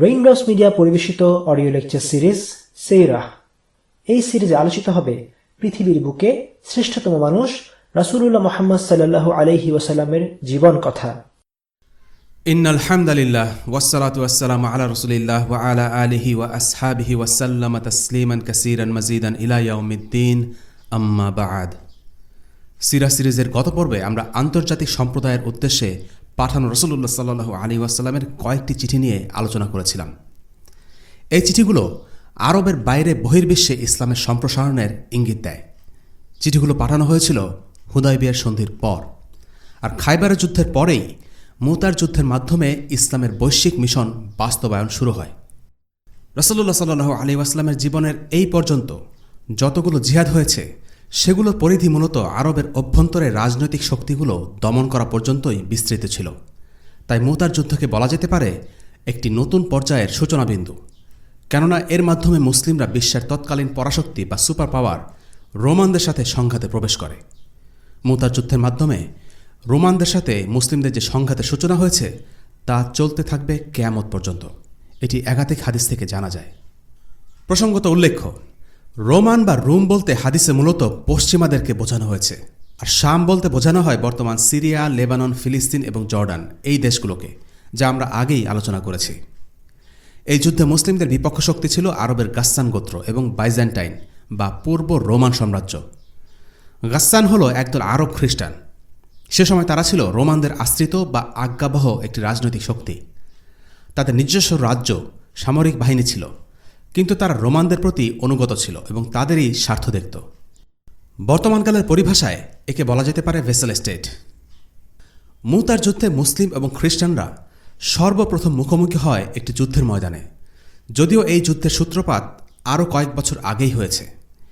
Raindrops media পরিবেশিত audio lecture series সেইরাহ। এই সিরিজে আলোচিত হবে পৃথিবীর বুকে শ্রেষ্ঠতম মানুষ রাসূলুল্লাহ মুহাম্মদ সাল্লাল্লাহু আলাইহি ওয়াসাল্লামের জীবন কথা। ইন্নাল হামদালিল্লাহ ওয়াসসালাতু ওয়াসসালামু আলা রাসূলিল্লাহ ওয়া আলা আলিহি ওয়া আসহাবিহি ওয়া সাল্লামা তাসলিমান কাসীরান মাজিদান ইলা ইয়াউমিদ্দিন, আম্মা বা'দ। সিরাহ সিরিজের গত পর্বে আমরা আন্তর্জাতিক সম্প্রদায়ের উদ্দেশ্যে পাঠানো রাসূলুল্লাহ সাল্লাল্লাহু আলাইহি ওয়াসাল্লামের কয়েকটি চিঠি নিয়ে আলোচনা করেছিলাম। এই চিঠিগুলো আরবের বাইরে বহির্বিশ্বে ইসলামের সম্প্রসারণের ইঙ্গিত দেয়। চিঠিগুলো পাঠানো হয়েছিল হুদায়বিয়ার সন্ধির পর, আর খায়বারের যুদ্ধের পরেই মুতার যুদ্ধের মাধ্যমে ইসলামের বৈশ্বিক মিশন বাস্তবায়ন শুরু হয়। রাসূলুল্লাহ সাল্লাল্লাহু আলাইহি ওয়াসাল্লামের জীবনের এই পর্যন্ত যতগুলো জিহাদ হয়েছে সেগুলোর পরিধি মূলত আরবের অভ্যন্তরে রাজনৈতিক শক্তিগুলো দমন করা পর্যন্তই বিস্তৃত ছিল। তাই মুতার যুদ্ধকে বলা যেতে পারে একটি নতুন পর্যায়ের সূচনাবিন্দু, কেননা এর মাধ্যমে মুসলিমরা বিশ্বের তৎকালীন পরাশক্তি বা সুপার পাওয়ার রোমানদের সাথে সংঘাতে প্রবেশ করে। মুতার যুদ্ধের মাধ্যমে রোমানদের সাথে মুসলিমদের যে সংঘাতের সূচনা হয়েছে তা চলতে থাকবে কিয়ামত পর্যন্ত। এটি একাধিক হাদিস থেকে জানা যায়। প্রসঙ্গত উল্লেখ্য, রোমান বা রুম বলতে হাদিসে মূলত পশ্চিমাদেরকে বোঝানো হয়েছে, আর শাম বলতে বোঝানো হয় বর্তমান সিরিয়া, লেবানন, ফিলিস্তিন এবং জর্ডান এই দেশগুলোকে, যা আমরা আগেই আলোচনা করেছি। এই যুদ্ধে মুসলিমদের বিপক্ষ শক্তি ছিল আরবের গাসসান গোত্র এবং বাইজেন্টাইন বা পূর্ব রোমান সাম্রাজ্য। গাসসান হল একদল আরব খ্রিস্টান। সে সময় তারা ছিল রোমানদের আশ্রিত বা আজ্ঞাবহ একটি রাজনৈতিক শক্তি। তাদের নিজস্ব রাজ্য, সামরিক বাহিনী ছিল, কিন্তু তারা রোমানদের প্রতি অনুগত ছিল এবং তাদেরই স্বার্থ দেখত। বর্তমানকালের পরিভাষায় একে বলা যেতে পারে ভেসেল স্টেট। মুতার যুদ্ধে মুসলিম এবং খ্রিস্টানরা সর্বপ্রথম মুখোমুখি হয় একটি যুদ্ধের ময়দানে, যদিও এই যুদ্ধের সূত্রপাত আরও কয়েক বছর আগেই হয়েছে।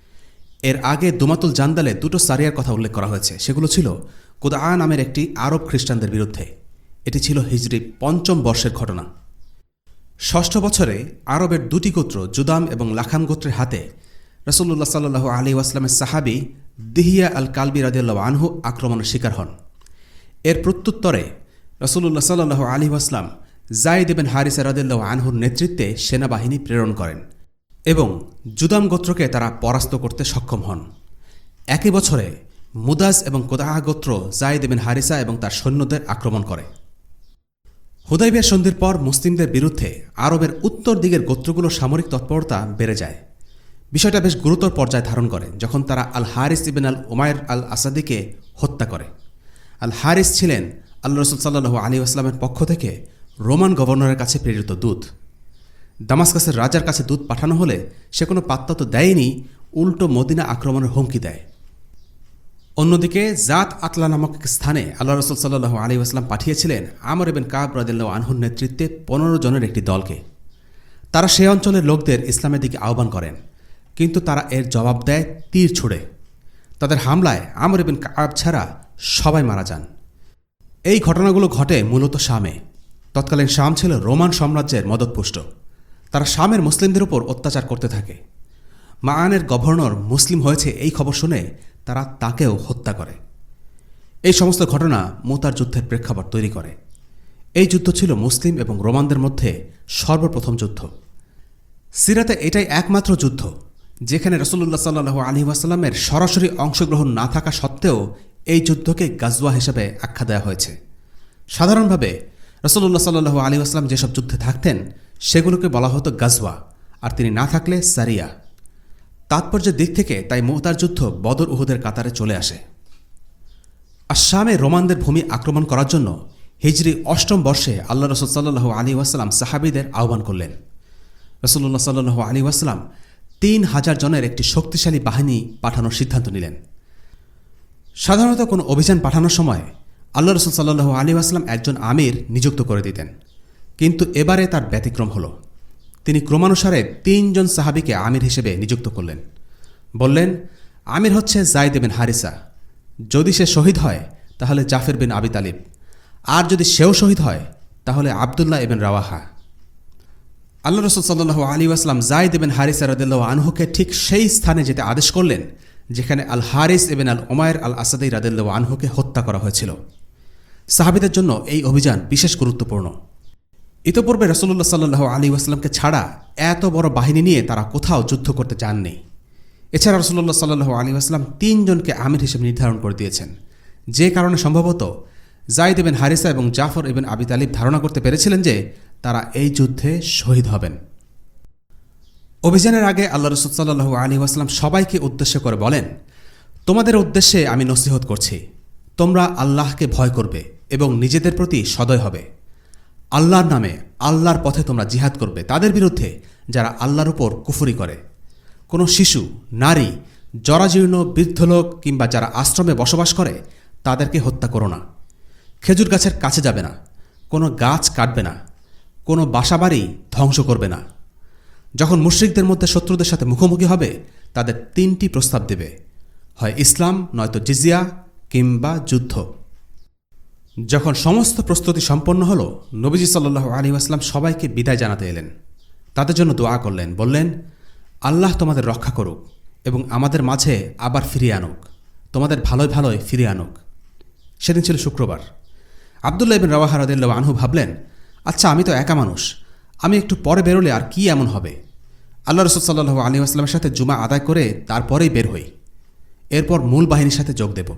এর আগে দুমাতুল জান্দালে দুটো সারিয়ার কথা উল্লেখ করা হয়েছে। সেগুলো ছিল কুদআ নামের একটি আরব খ্রিস্টানদের বিরুদ্ধে। এটি ছিল হিজরি ৫ম বর্ষের ঘটনা। ষষ্ঠ বছরে আরবের দুটি গোত্র জুদাম এবং লাখাম গোত্রের হাতে রাসূলুল্লাহ সাল্লাল্লাহু আলাইহি ওয়াসাল্লামের সাহাবী দিহিয়া আল কালবি রাদিয়াল্লাহু আনহু আক্রমণের শিকার হন। এর প্রত্যুত্তরে রাসূলুল্লাহ সাল্লাল্লাহু আলাইহি ওয়াসাল্লাম যায়েদ ইবনে হারিসা রাদিয়াল্লাহু আনহুর নেতৃত্বে সেনাবাহিনী প্রেরণ করেন এবং জুদাম গোত্রকে তারা পরাস্ত করতে সক্ষম হন। একই বছরে মুদাস এবং কুদআ গোত্র যায়েদ ইবনে হারিসা এবং তার সৈন্যদের আক্রমণ করে। হুদায়বিয়া সন্ধির পর মুসলিমদের বিরুদ্ধে আরবের উত্তর দিকের গোত্রগুলোর সামরিক তৎপরতা বেড়ে যায়। বিষয়টা বেশ গুরুতর পর্যায়ে ধারণ করে যখন তারা আল হারিস ইবন আল উমায়ের আল আসাদিকে হত্যা করে। আল হারিস ছিলেন আল্লাহ রাসূল সাল্লাল্লাহু আলাইহি ওয়াসাল্লামের পক্ষ থেকে রোমান গভর্নরের কাছে প্রেরিত দূত। দামাস্কাসের রাজার কাছে দূত পাঠানো হলে সে কোনো পাত্তা তো দেয়নি, উল্টো মদিনা আক্রমণের হুমকি দেয়। অন্যদিকে জাত আতলা নামক স্থানে আল্লাহ রাসূল সাল্লাল্লাহু আলাইহি ওয়াসাল্লাম পাঠিয়েছিলেন আমর ইবনে কাব রাদিয়াল্লাহু আনহুর নেতৃত্বে ১৫ জনের একটি দলকে। তারা সে অঞ্চলের লোকদের ইসলামের দিকে আহ্বান করেন, কিন্তু তারা এর জবাব দেয় তীর ছুড়ে। তাদের হামলায় আমর ইবনে কাব ছাড়া সবাই মারা যান। এই ঘটনাগুলো ঘটে মূলত শামে। তৎকালীন শাম ছিল রোমান সাম্রাজ্যের মদতপুষ্ট। তারা শামের মুসলিমদের উপর অত্যাচার করতে থাকে। মাআনের গভর্নর মুসলিম হয়েছে এই খবর শুনে তারা তাকেও হত্যা করে। এই সমস্ত ঘটনা মুতার যুদ্ধের প্রেক্ষাপট তৈরি করে। এই যুদ্ধ ছিল মুসলিম এবং রোমানদের মধ্যে সর্বপ্রথম যুদ্ধ। সিরাতে এটাই একমাত্র যুদ্ধ যেখানে রাসূলুল্লাহ সাল্লাল্লাহু আলাইহি ওয়াসাল্লামের সরাসরি অংশগ্রহণ না থাকা সত্ত্বেও এই যুদ্ধকে গাজওয়া হিসেবে আখ্যা দেওয়া হয়েছে। সাধারণভাবে রাসূলুল্লাহ সাল্লাল্লাহু আলাইহি ওয়াসাল্লাম যেসব যুদ্ধে থাকতেন সেগুলোকে বলা হতো গাজওয়া, আর তিনি না থাকলে সারিয়া। তাৎপর্যের দিক থেকে তাই মুতার যুদ্ধ বদর উহুদের কাতারে চলে আসে। আর শামে রোমানদের ভূমি আক্রমণ করার জন্য হিজরি ৮ম বর্ষে আল্লাহ রাসূল সাল্লাল্লাহু আলাইহি ওয়াসাল্লাম সাহাবীদের আহ্বান করলেন। রাসূলুল্লাহ সাল্লাল্লাহু আলাইহি ওয়াসাল্লাম ৩,০০০ জনের একটি শক্তিশালী বাহিনী পাঠানোর সিদ্ধান্ত নিলেন। সাধারণত কোনো অভিযান পাঠানোর সময় আল্লাহ রাসূল সাল্লাল্লাহু আলাইহি ওয়াসাল্লাম একজন আমির নিযুক্ত করে দিতেন, কিন্তু এবারে তার ব্যতিক্রম হলো। তিনি ক্রমানুসারে ৩ জন সাহাবীকে আমির হিসেবে নিযুক্ত করলেন। বললেন, আমির হচ্ছে যায়েদ ইবনে হারিসা। যদি সে শহীদ হয় তাহলে জাফর বিন আবি তালিব, আর যদি সেও শহীদ হয় তাহলে আবদুল্লাহ ইবনে রাওয়াহা। আল্লাহ রাসূল সাল্লাল্লাহু আলাইহি ওয়াসাল্লাম যায়েদ ইবনে হারিসা রাদিয়াল্লাহু আনহুকে ঠিক সেই স্থানে যেতে আদেশ করলেন যেখানে আল হারিস ইবনে আল উমায়ের আল আসাদি রাদিয়াল্লাহু আনহুকে হত্যা করা হয়েছিল। সাহাবীদের জন্য এই অভিযান বিশেষ গুরুত্বপূর্ণ। ইতোপূর্বে রাসূলুল্লাহ সাল্লাল্লাহু আলাইহি ওয়াসাল্লামকে ছাড়া এত বড় বাহিনী নিয়ে তারা কোথাও যুদ্ধ করতে চাননি। এছাড়া রাসূলুল্লাহ সাল্লাল্লাহু আলাইহি ওয়াসাল্লাম 3 জনকে আমির হিসেবে নির্ধারণ করে দিয়েছেন, যে কারণে সম্ভবত যায়েদ ইবনে হারিসা এবং জাফর ইবনে আবি তালিব ধারণা করতে পেরেছিলেন যে তারা এই যুদ্ধে শহীদ হবেন। অভিযানের আগে আল্লাহ রাসূল সাল্লাল্লাহু আলাইহি ওয়াসাল্লাম সবাইকে উদ্দেশ্য করে বলেন, তোমাদের উদ্দেশ্যে আমি নসিহত করছি, তোমরা আল্লাহকে ভয় করবে এবং নিজেদের প্রতি সদয় হবে। আল্লাহর নামে আল্লাহর পথে তোমরা জিহাদ করবে তাদের বিরুদ্ধে যারা আল্লাহর উপর কুফরি করে। কোনো শিশু, নারী, জরাজীর্ণ, বৃদ্ধ লোক কিংবা যারা আশ্রমে বসবাস করে তাদেরকে হত্যা করো না। খেজুর গাছের কাছে যাবে না, কোনো গাছ কাটবে না, কোনো বাসাবাড়ি ধ্বংস করবে না। যখন মুশরিকদের মধ্যে শত্রুদের সাথে মুখোমুখি হবে তাদের 3টি প্রস্তাব দেবে, হয় ইসলাম, নয়তো জিজিয়া কিংবা যুদ্ধ। যখন সমস্ত প্রস্তুতি সম্পন্ন হল, নবীজি সাল্লাল্লাহু আলাইহি ওয়াসাল্লাম সবাইকে বিদায় জানাতে এলেন। তাদের জন্য দোয়া করলেন, বললেন, আল্লাহ তোমাদের রক্ষা করুক এবং আমাদের মাঝে আবার ফিরিয়ে আনুক, তোমাদের ভালোই ভালোই ফিরিয়ে আনুক। সেদিন ছিল শুক্রবার। আব্দুল্লাহ ইবনে রাওয়াহা রাদিয়াল্লাহু আনহু ভাবলেন, আচ্ছা আমি তো একা মানুষ, আমি একটু পরে বেরোলে আর কি এমন হবে? আল্লাহ রাসূল সাল্লাল্লাহু আলাইহি ওয়াসাল্লামের সাথে জুমা আদায় করে তারপরেই বের হই, এরপর মূল বাহিনীর সাথে যোগ দেব।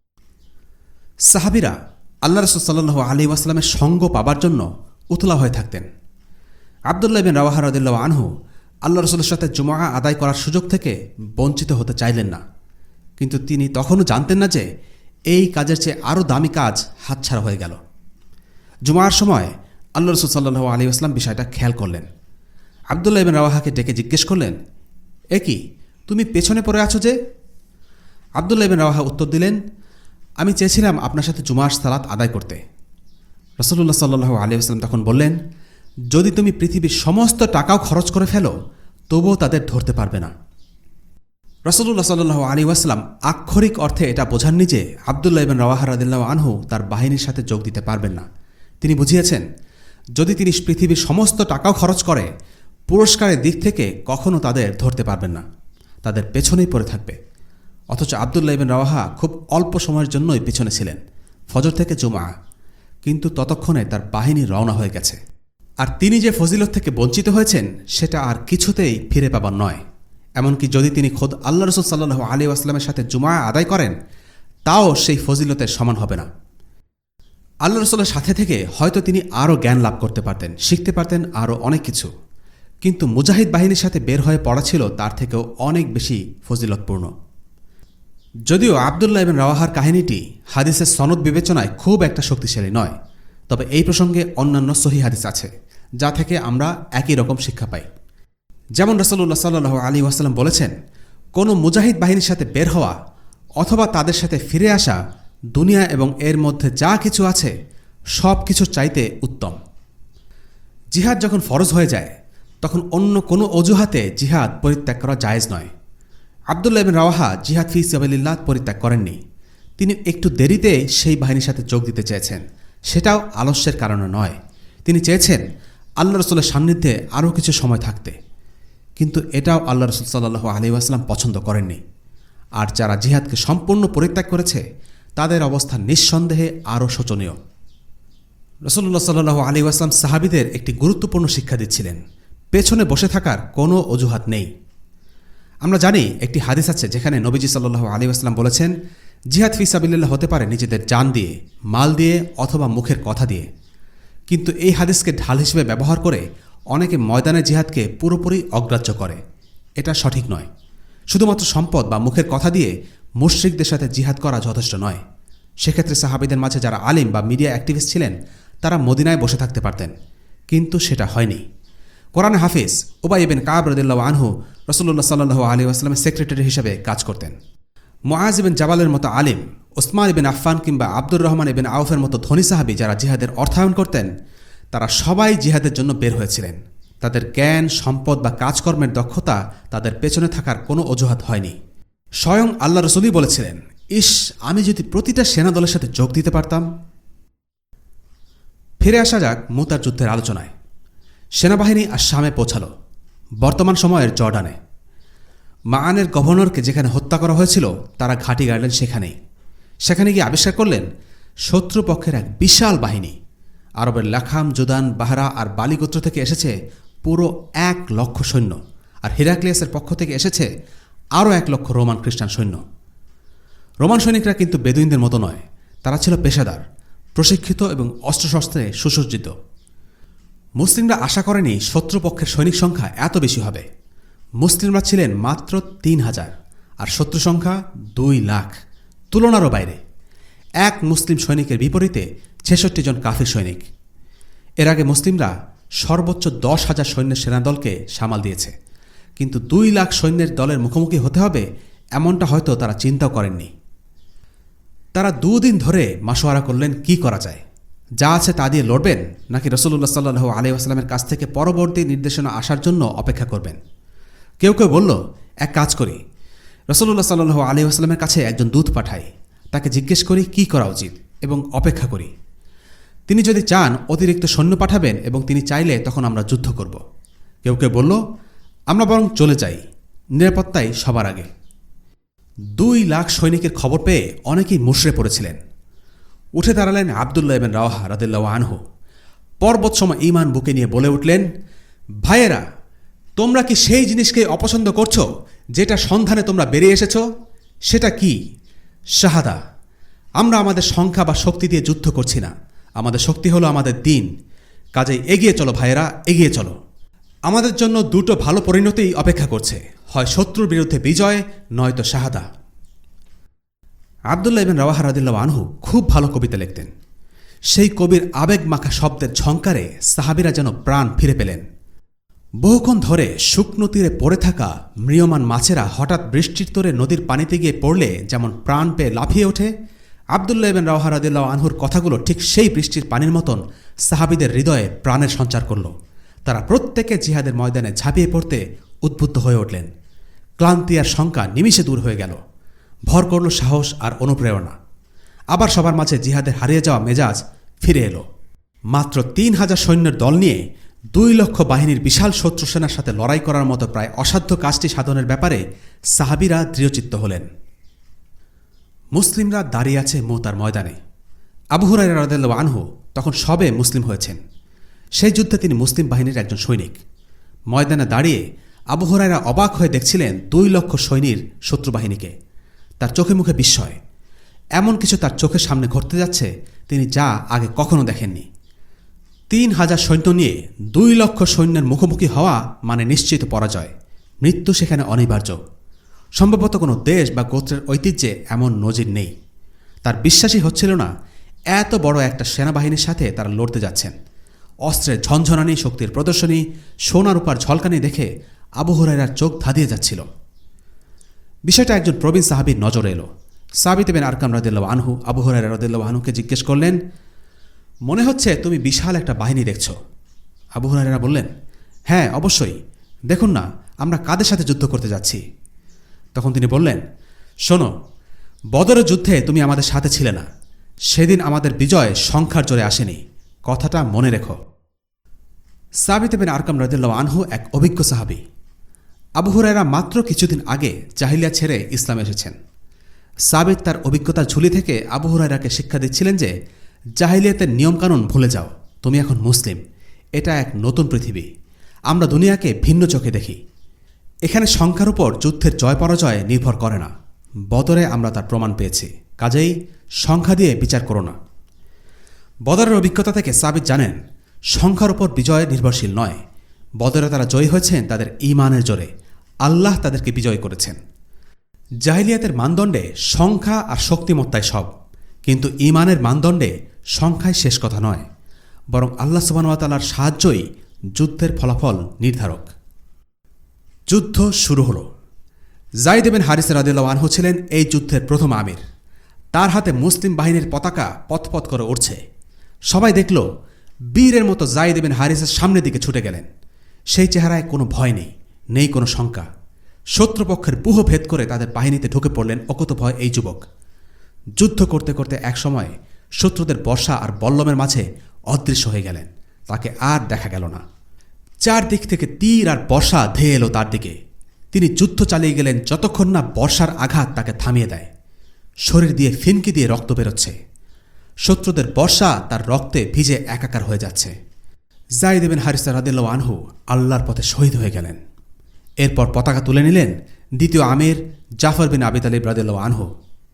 সাহাবীরা আল্লাহ রাসূল সাল্লাল্লাহু আলাইহি ওয়াসাল্লামের সঙ্গ পাবার জন্য উতলা হয়ে থাকতেন। আব্দুল্লাহ ইবনে রাওয়াহা রাদিয়াল্লাহু আনহু আল্লাহ রাসূলের সাথে জুমা আদায় করার সুযোগ থেকে বঞ্চিত হতে চাইলেন না, কিন্তু তিনি তখনও জানতেন না যে এই কাজের চেয়ে আরও দামি কাজ হাতছাড়া হয়ে গেল। জুমার সময় আল্লাহ রাসূল সাল্লাল্লাহু আলাইহি ওয়াসাল্লাম বিষয়টা খেয়াল করলেন। আব্দুল্লাহ ইবনে রাওয়াহাকে ডেকে জিজ্ঞেস করলেন, এ কি, তুমি পেছনে পড়ে আছো যে? আব্দুল্লাহ ইবনে রাওয়াহা উত্তর দিলেন, আমি চেয়েছিলাম আপনার সাথে জুমার সালাত আদায় করতে। রাসূলুল্লাহ সাল্লাল্লাহু আলাইহি ওয়াসাল্লাম তখন বললেন, যদি তুমি পৃথিবীর সমস্ত টাকাও খরচ করে ফেলো তবুও তাদের ধরতে পারবে না। রাসূলুল্লাহ সাল্লাল্লাহু আলাইহি ওয়াসাল্লাম আক্ষরিক অর্থে এটা বোঝাননি যে আব্দুল্লাহ ইবনে রাওয়াহা রাদিয়াল্লাহু আনহু তার বাহিনীর সাথে যোগ দিতে পারবেন না। তিনি বুঝিয়েছেন, যদি তিনি পৃথিবীর সমস্ত টাকাও খরচ করে, পুরস্কারের দিক থেকে কখনও তাদের ধরতে পারবেন না, তাদের পেছনেই পড়ে থাকবে। অথচ আব্দুল্লাহ ইবনে রাওয়াহা খুব অল্প সময়ের জন্যই পিছনে ছিলেন, ফজর থেকে জুমা, কিন্তু ততক্ষণে তার বাহিনী রওনা হয়ে গেছে। আর তিনি যে ফজিলত থেকে বঞ্চিত হয়েছেন সেটা আর কিছুতেই ফিরে পাবার নয়। এমনকি যদি তিনি খোদ আল্লাহ রাসূল সাল্লাল্লাহু আলাইহি ওয়াসাল্লামের সাথে জুমা আদায় করেন, তাও সেই ফজিলতের সমান হবে না। আল্লাহ রাসূলের সাথে থেকে হয়তো তিনি আরও জ্ঞান লাভ করতে পারতেন, শিখতে পারতেন আরও অনেক কিছু, কিন্তু মুজাহিদ বাহিনীর সাথে বের হয়ে পড়া ছিল তার থেকেও অনেক বেশি ফজিলতপূর্ণ। যদিও আব্দুল্লাহ ইবনে রাওয়াহার কাহিনীটি হাদিসের সনদ বিবেচনায় খুব একটা শক্তিশালী নয়, তবে এই প্রসঙ্গে অন্যান্য সহিহ হাদিস আছে যা থেকে আমরা একই রকম শিক্ষা পাই। যেমন রাসূলুল্লাহ সাল্লাল্লাহু আলাইহি ওয়াসাল্লাম বলেছেন, কোনো মুজাহিদ বাহিনীর সাথে বের হওয়া অথবা তাদের সাথে ফিরে আসা দুনিয়া এবং এর মধ্যে যা কিছু আছে সব কিছুর চাইতে উত্তম। জিহাদ যখন ফরজ হয়ে যায় তখন অন্য কোনো অজুহাতে জিহাদ পরিত্যাগ করা জায়েজ নয়। আব্দুল্লাহ ইবনে রাওয়াহা জিহাদ ফি সাবিলিল্লাহ পরিত্যাগ করেননি, তিনি একটু দেরিতে সেই বাহিনীর সাথে যোগ দিতে চেয়েছেন, সেটাও আলস্যের কারণে নয়। তিনি চেয়েছেন আল্লাহ রাসূলের সান্নিধ্যে আরও কিছু সময় থাকতে, কিন্তু এটাও আল্লাহ রাসূল সাল্লাল্লাহু আলাইহি ওয়াসাল্লাম পছন্দ করেননি। আর যারা জিহাদকে সম্পূর্ণ পরিত্যাগ করেছে তাদের অবস্থা নিঃসন্দেহে আরও শোচনীয়। রাসূলুল্লাহ সাল্লাল্লাহু আলাইহি ওয়াসাল্লাম সাহাবীদের একটি গুরুত্বপূর্ণ শিক্ষা দিচ্ছিলেন, পেছনে বসে থাকার কোনো অজুহাত নেই। আমরা জানি একটি হাদিস আছে যেখানে নবীজি সাল্লাল্লাহু আলাইহি ওয়াসাল্লাম বলেছেন, জিহাদ ফি সাবিলিল্লাহ হতে পারে নিজেদের জান দিয়ে, মাল দিয়ে অথবা মুখের কথা দিয়ে। কিন্তু এই হাদিসকে ঢাল হিসেবে ব্যবহার করে অনেকে ময়দানে জিহাদকে পুরোপুরি অগ্রাহ্য করে। এটা সঠিক নয়। শুধুমাত্র সম্পদ বা মুখের কথা দিয়ে মুশরিকদের সাথে জিহাদ করা যথেষ্ট নয়। সেক্ষেত্রে সাহাবীদের মাঝে যারা আলিম বা মিডিয়া অ্যাক্টিভিস্ট ছিলেন তারা মদিনায় বসে থাকতে পারতেন, কিন্তু সেটা হয়নি। কোরআন হাফিজ উবাই ইবনে কাব রাদিয়াল্লাহু আনহু রাসূলুল্লাহ সাল্লাল্লাহু আলাইহি ওয়াসাল্লামের সেক্রেটারি হিসেবে কাজ করতেন। মুআজ ইবনে জাবালের মতো আলিম, ওসমান ইবনে আফফান কিংবা আব্দুর রহমান ইবনে আউফের মতো ধনী সাহাবী যারা জিহাদের অর্থায়ন করতেন, তারা সবাই জিহাদের জন্য বের হয়েছিলেন। তাদের জ্ঞান, সম্পদ বা কাজকর্মের দক্ষতা তাদের পেছনে থাকার কোনো অজুহাত হয়নি। স্বয়ং আল্লাহ রাসূলই বলেছিলেন, ইস, আমি যদি প্রতিটা সেনা দলের সাথে যোগ দিতে পারতাম। ফিরে আসা যাক মুতার যুদ্ধের আলোচনায়। সেনাবাহিনী আর শামে পৌঁছাল, বর্তমান সময়ের জর্ডানে। মাআনের গভর্নরকে যেখানে হত্যা করা হয়েছিল তারা ঘাঁটি গাড়লেন সেখানে গিয়ে আবিষ্কার করলেন শত্রুপক্ষের এক বিশাল বাহিনী। আরবের লাখাম, জুদান, বাহরা আর বালি গোত্র থেকে এসেছে পুরো 1 লক্ষ সৈন্য, আর হেরাক্লিয়াসের পক্ষ থেকে এসেছে আরও 1 লক্ষ রোমান খ্রিস্টান সৈন্য। রোমান সৈনিকরা কিন্তু বেদুইনদের মতো নয়, তারা ছিল পেশাদার, প্রশিক্ষিত এবং অস্ত্রশস্ত্রে সুসজ্জিত। মুসলিমরা আশা করেনি শত্রুপক্ষের সৈনিক সংখ্যা এত বেশি হবে। মুসলিমরা ছিলেন মাত্র 3000 আর শত্রু সংখ্যা 2 লাখ, তুলনারও বাইরে। এক মুসলিম সৈনিকের বিপরীতে 66 জন কাফির সৈনিক। এর আগে মুসলিমরা সর্বোচ্চ 10,000 সৈন্যের সেনাদলকে সামাল দিয়েছে, কিন্তু 2 লাখ সৈন্যের দলের মুখোমুখি হতে হবে এমনটা হয়তো তারা চিন্তাও করেননি। তারা 2 দিন ধরে মাশওয়ারা করলেন কি করা যায়, যা আছে তা দিয়ে লড়বেন নাকি রাসূলুল্লাহ সাল্লাল্লাহু আলাইহি ওয়াসাল্লামের কাছ থেকে পরবর্তী নির্দেশনা আসার জন্য অপেক্ষা করবেন। কেউ কেউ বলল, এক কাজ করি, রাসূলুল্লাহ সাল্লাল্লাহু আলাইহি ওয়াসাল্লামের কাছে একজন দূত পাঠাই, তাকে জিজ্ঞেস করি কি করা উচিত এবং অপেক্ষা করি। তিনি যদি চান অতিরিক্ত সৈন্য পাঠাবেন এবং তিনি চাইলে তখন আমরা যুদ্ধ করব। কেউ কেউ বলল, আমরা বরং চলে যাই, নিরাপত্তাই সবার আগে। 2 লাখ সৈনিকের খবর পেয়ে অনেকেই মুশড়ে পড়েছিলেন। উঠে দাঁড়ালেন আবদুল্লাহ ইবনে রাওয়াহা রাদিয়াল্লাহু আনহু। পর্বত সম ঈমান বুকে নিয়ে বলে উঠলেন, ভাইয়েরা, তোমরা কি সেই জিনিসকে অপছন্দ করছো যেটা সন্ধানে তোমরা বেরিয়ে এসেছ? সেটা কি? শাহাদা। আমরা আমাদের সংখ্যা বা শক্তি দিয়ে যুদ্ধ করছি না, আমাদের শক্তি হলো আমাদের দ্বীন। কাজেই এগিয়ে চলো ভাইয়েরা, এগিয়ে চলো। আমাদের জন্য 2টো ভালো পরিণতিই অপেক্ষা করছে, হয় শত্রুর বিরুদ্ধে বিজয়, নয়তো শাহাদা। আবদুল্লাহ ইবনে রাওয়াহা রাদিয়াল্লাহু আনহু খুব ভালো কবিতা লিখতেন। সেই কবির আবেগ মাখা শব্দের ঝংকারে সাহাবীরা যেন প্রাণ ফিরে পেলেন। বহুক্ষণ ধরে শুকনো তীরে পড়ে থাকা ম্রিয়মান মাছেরা হঠাৎ বৃষ্টির তোরে নদীর পানিতে গিয়ে পড়লে যেমন প্রাণ পেয়ে লাফিয়ে ওঠে, আবদুল্লাহ ইবনে রাওয়াহা রাদিয়াল্লাহু আনহুর কথাগুলো ঠিক সেই বৃষ্টির পানির মতন সাহাবীদের হৃদয়ে প্রাণের সঞ্চার করল। তারা প্রত্যেকে জিহাদের ময়দানে ঝাঁপিয়ে পড়তে উদ্বুদ্ধ হয়ে উঠলেন। ক্লান্তি আর শঙ্কা নিমিষে দূর হয়ে গেল, ভর করল সাহস আর অনুপ্রেরণা। আবার সবার মাঝে জিহাদের হারিয়ে যাওয়া মেজাজ ফিরে এলো। মাত্র 3000 সৈন্যের দল নিয়ে 2 লক্ষ বাহিনীর বিশাল শত্রু সেনার সাথে লড়াই করার মতো প্রায় অসাধ্য কাজটি সাধনের ব্যাপারে সাহাবীরা দৃঢ়চিত্ত হলেন। মুসলিমরা দাঁড়িয়ে আছে মুতার ময়দানে। আবু হুরায়রা রাদিয়াল্লাহু আনহু তখন সবে মুসলিম হয়েছেন। সেই যুদ্ধে তিনি মুসলিম বাহিনীর একজন সৈনিক। ময়দানে দাঁড়িয়ে আবু হুরায়রা অবাক হয়ে দেখছিলেন 2 লক্ষ সৈন্যের শত্রুবাহিনীকে। তার চোখে মুখে বিস্ময়। এমন কিছু তার চোখের সামনে ঘটতে যাচ্ছে তিনি যা আগে কখনো দেখেননি। 3000 সৈন্য নিয়ে 2 লক্ষ সৈন্যের মুখোমুখি হওয়া মানে নিশ্চিত পরাজয়, মৃত্যু সেখানে অনিবার্য। সম্ভবত কোনো দেশ বা গোত্রের ঐতিহ্যে এমন নজির নেই। তার বিশ্বাসই হচ্ছিল না এত বড় একটা সেনাবাহিনীর সাথে তারা লড়তে যাচ্ছেন। অস্ত্রের ঝনঝনানি, শক্তির প্রদর্শনী, সোনার উপর ঝলকানি দেখে আবু হুরায়রার চোখ ধাঁধিয়ে যাচ্ছিল। বিষয়টা একজন প্রবীণ সাহাবীর নজরে এলো। সাবিত ইবনে আরকাম রাদিয়াল্লাহু আনহু আবু হুরায়রা রাদিয়াল্লাহু আনহুকে জিজ্ঞেস করলেন, মনে হচ্ছে তুমি বিশাল একটা বাহিনী দেখছ। আবু হুরায়রা বললেন, হ্যাঁ অবশ্যই, দেখুন না আমরা কাদের সাথে যুদ্ধ করতে যাচ্ছি। তখন তিনি বললেন, শোনো, বদরের যুদ্ধে তুমি আমাদের সাথে ছিলে না, সেদিন আমাদের বিজয় সংখ্যার জোরে আসেনি, কথাটা মনে রেখো। সাবিত ইবনে আরকাম রাদিয়াল্লাহু আনহু এক অভিজ্ঞ সাহাবী। আবু হুরায়রা মাত্র কিছুদিন আগে জাহিলিয়া ছেড়ে ইসলামে এসেছেন। সাবিত তার অভিজ্ঞতার ঝুলি থেকে আবু হুরায়রাকে শিক্ষা দিচ্ছিলেন যে জাহিলিয়াতের নিয়মকানুন ভুলে যাও, তুমি এখন মুসলিম, এটা এক নতুন পৃথিবী, আমরা দুনিয়াকে ভিন্ন চোখে দেখি। এখানে সংখ্যার উপর যুদ্ধের জয় পরাজয় নির্ভর করে না, বদরে আমরা তার প্রমাণ পেয়েছি, কাজেই সংখ্যা দিয়ে বিচার করো না। বদরের অভিজ্ঞতা থেকে সাবিত জানেন সংখ্যার উপর বিজয় নির্ভরশীল নয়। বদরে তারা জয়ী হয়েছেন তাদের ঈমানের জোরে, আল্লাহ তাদেরকে বিজয় করেছেন। জাহিলিয়াতের মানদণ্ডে সংখ্যা আর শক্তিমত্তাই সব, কিন্তু ঈমানের মানদণ্ডে সংখ্যাই শেষ কথা নয়, বরং আল্লাহ সুবহানাহু ওয়া তাআলার সাহায্যই যুদ্ধের ফলাফল নির্ধারক। যুদ্ধ শুরু হলো। যায়েদ ইবনে হারিসা রাদিয়াল্লাহু আনহু ছিলেন এই যুদ্ধের প্রথম আমির। তার হাতে মুসলিম বাহিনীর পতাকা পথপথ করে উড়ছে। সবাই দেখল বীরের মতো যায়েদ ইবনে হারিসার সামনের দিকে ছুটে গেলেন। সেই চেহারায় কোনো ভয় নেই, নেই কোনো শঙ্কা। শত্রুপক্ষের ব্যূহ ভেদ করে তাদের বাহিনীতে ঢুকে পড়লেন অকুতভয় এই যুবক। যুদ্ধ করতে করতে একসময় শত্রুদের বর্ষা আর বল্লমের মাঝে অদৃশ্য হয়ে গেলেন, তাকে আর দেখা গেল না। চারদিক থেকে তীর আর বর্ষা ধেয়ে এলো তার দিকে। তিনি যুদ্ধ চালিয়ে গেলেন যতক্ষণ না বর্ষার আঘাত তাকে থামিয়ে দেয়। শরীর দিয়ে ফিনকি দিয়ে রক্ত বেরোচ্ছে। শত্রুদের বর্ষা তার রক্তে ভিজে একাকার হয়ে যাচ্ছে। যায়েদ বিন হারিসা রাদিয়াল্লাহু আনহু আল্লাহর পথে শহীদ হয়ে গেলেন। এরপর পতাকা তুলে নিলেন দ্বিতীয় আমির জাফর বিন আবি তালিব রাদিয়াল্লাহু আনহু।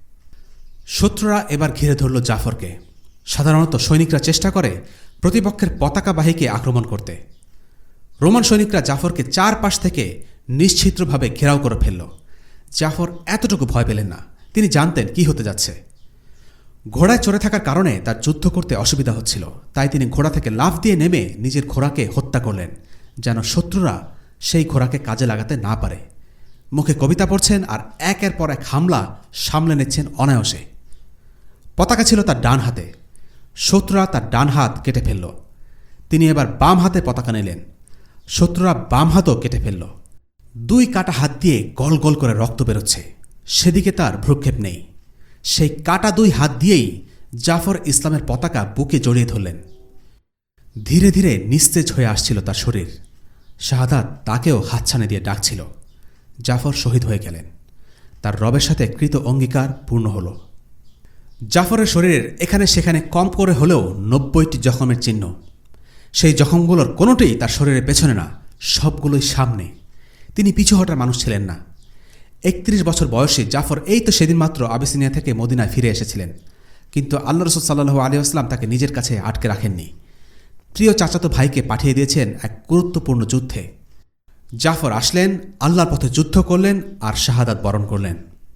শত্রুরা এবার ঘিরে ধরল জাফরকে। সাধারণত সৈনিকরা চেষ্টা করে প্রতিপক্ষের পতাকাবাহীকে আক্রমণ করতে। রোমান সৈনিকরা জাফরকে চারপাশ থেকে নিশ্চিত্রভাবে ঘেরাও করে ফেলল। জাফর এতটুকু ভয় পেলেন না, তিনি জানতেন কি হতে যাচ্ছে। ঘোড়ায় চড়ে থাকার কারণে তার যুদ্ধ করতে অসুবিধা হচ্ছিল, তাই তিনি ঘোড়া থেকে লাফ দিয়ে নেমে নিজের ঘোড়াকে হত্যা করলেন, যেন শত্রুরা সেই ঘোড়াকে কাজে লাগাতে না পারে। মুখে কবিতা পড়ছেন আর একের পর এক হামলা সামলে নিচ্ছেন অনায়াসে। পতাকা ছিল তার ডান হাতে, শত্রুরা তার ডান হাত কেটে ফেলল। তিনি এবার বাম হাতে পতাকা নিলেন, শত্রুরা বাম হাতও কেটে ফেলল। দুই কাটা হাত দিয়ে গল গল করে রক্ত বেরোচ্ছে, সেদিকে তার ভ্রুক্ষেপ নেই। সেই কাটা দুই হাত দিয়েই জাফর ইসলামের পতাকা বুকে জড়িয়ে ধরলেন। ধীরে ধীরে নিস্তেজ হয়ে আসছিল তার শরীর। শাহাদাত তাকেও হাতছানি দিয়ে ডাকছিল। জাফর শহীদ হয়ে গেলেন। তার রবের সাথে কৃত অঙ্গীকার পূর্ণ হল। জাফরের শরীরের এখানে সেখানে কম করে হলেও 90টি জখমের চিহ্ন। সেই জখমগুলোর কোনোটিই তার শরীরের পেছনে না, সবগুলোই সামনে। তিনি পিছু হটার মানুষ ছিলেন না। 31 বছর বয়সে জাফর এই তো সেদিন মাত্র আবিসিনিয়া থেকে মদিনায় ফিরে এসেছিলেন, কিন্তু আল্লাহ রাসূল সাল্লাল্লাহু আলাইহি ওয়াসাল্লাম তাকে নিজের কাছে আটকে রাখেননি। প্রিয় চাচাতো ভাইকে পাঠিয়ে দিয়েছেন এক গুরুত্বপূর্ণ যুদ্ধে। জাফর আসলেন, আল্লাহর পথে যুদ্ধ করলেন আর শাহাদাত বরণ করলেন।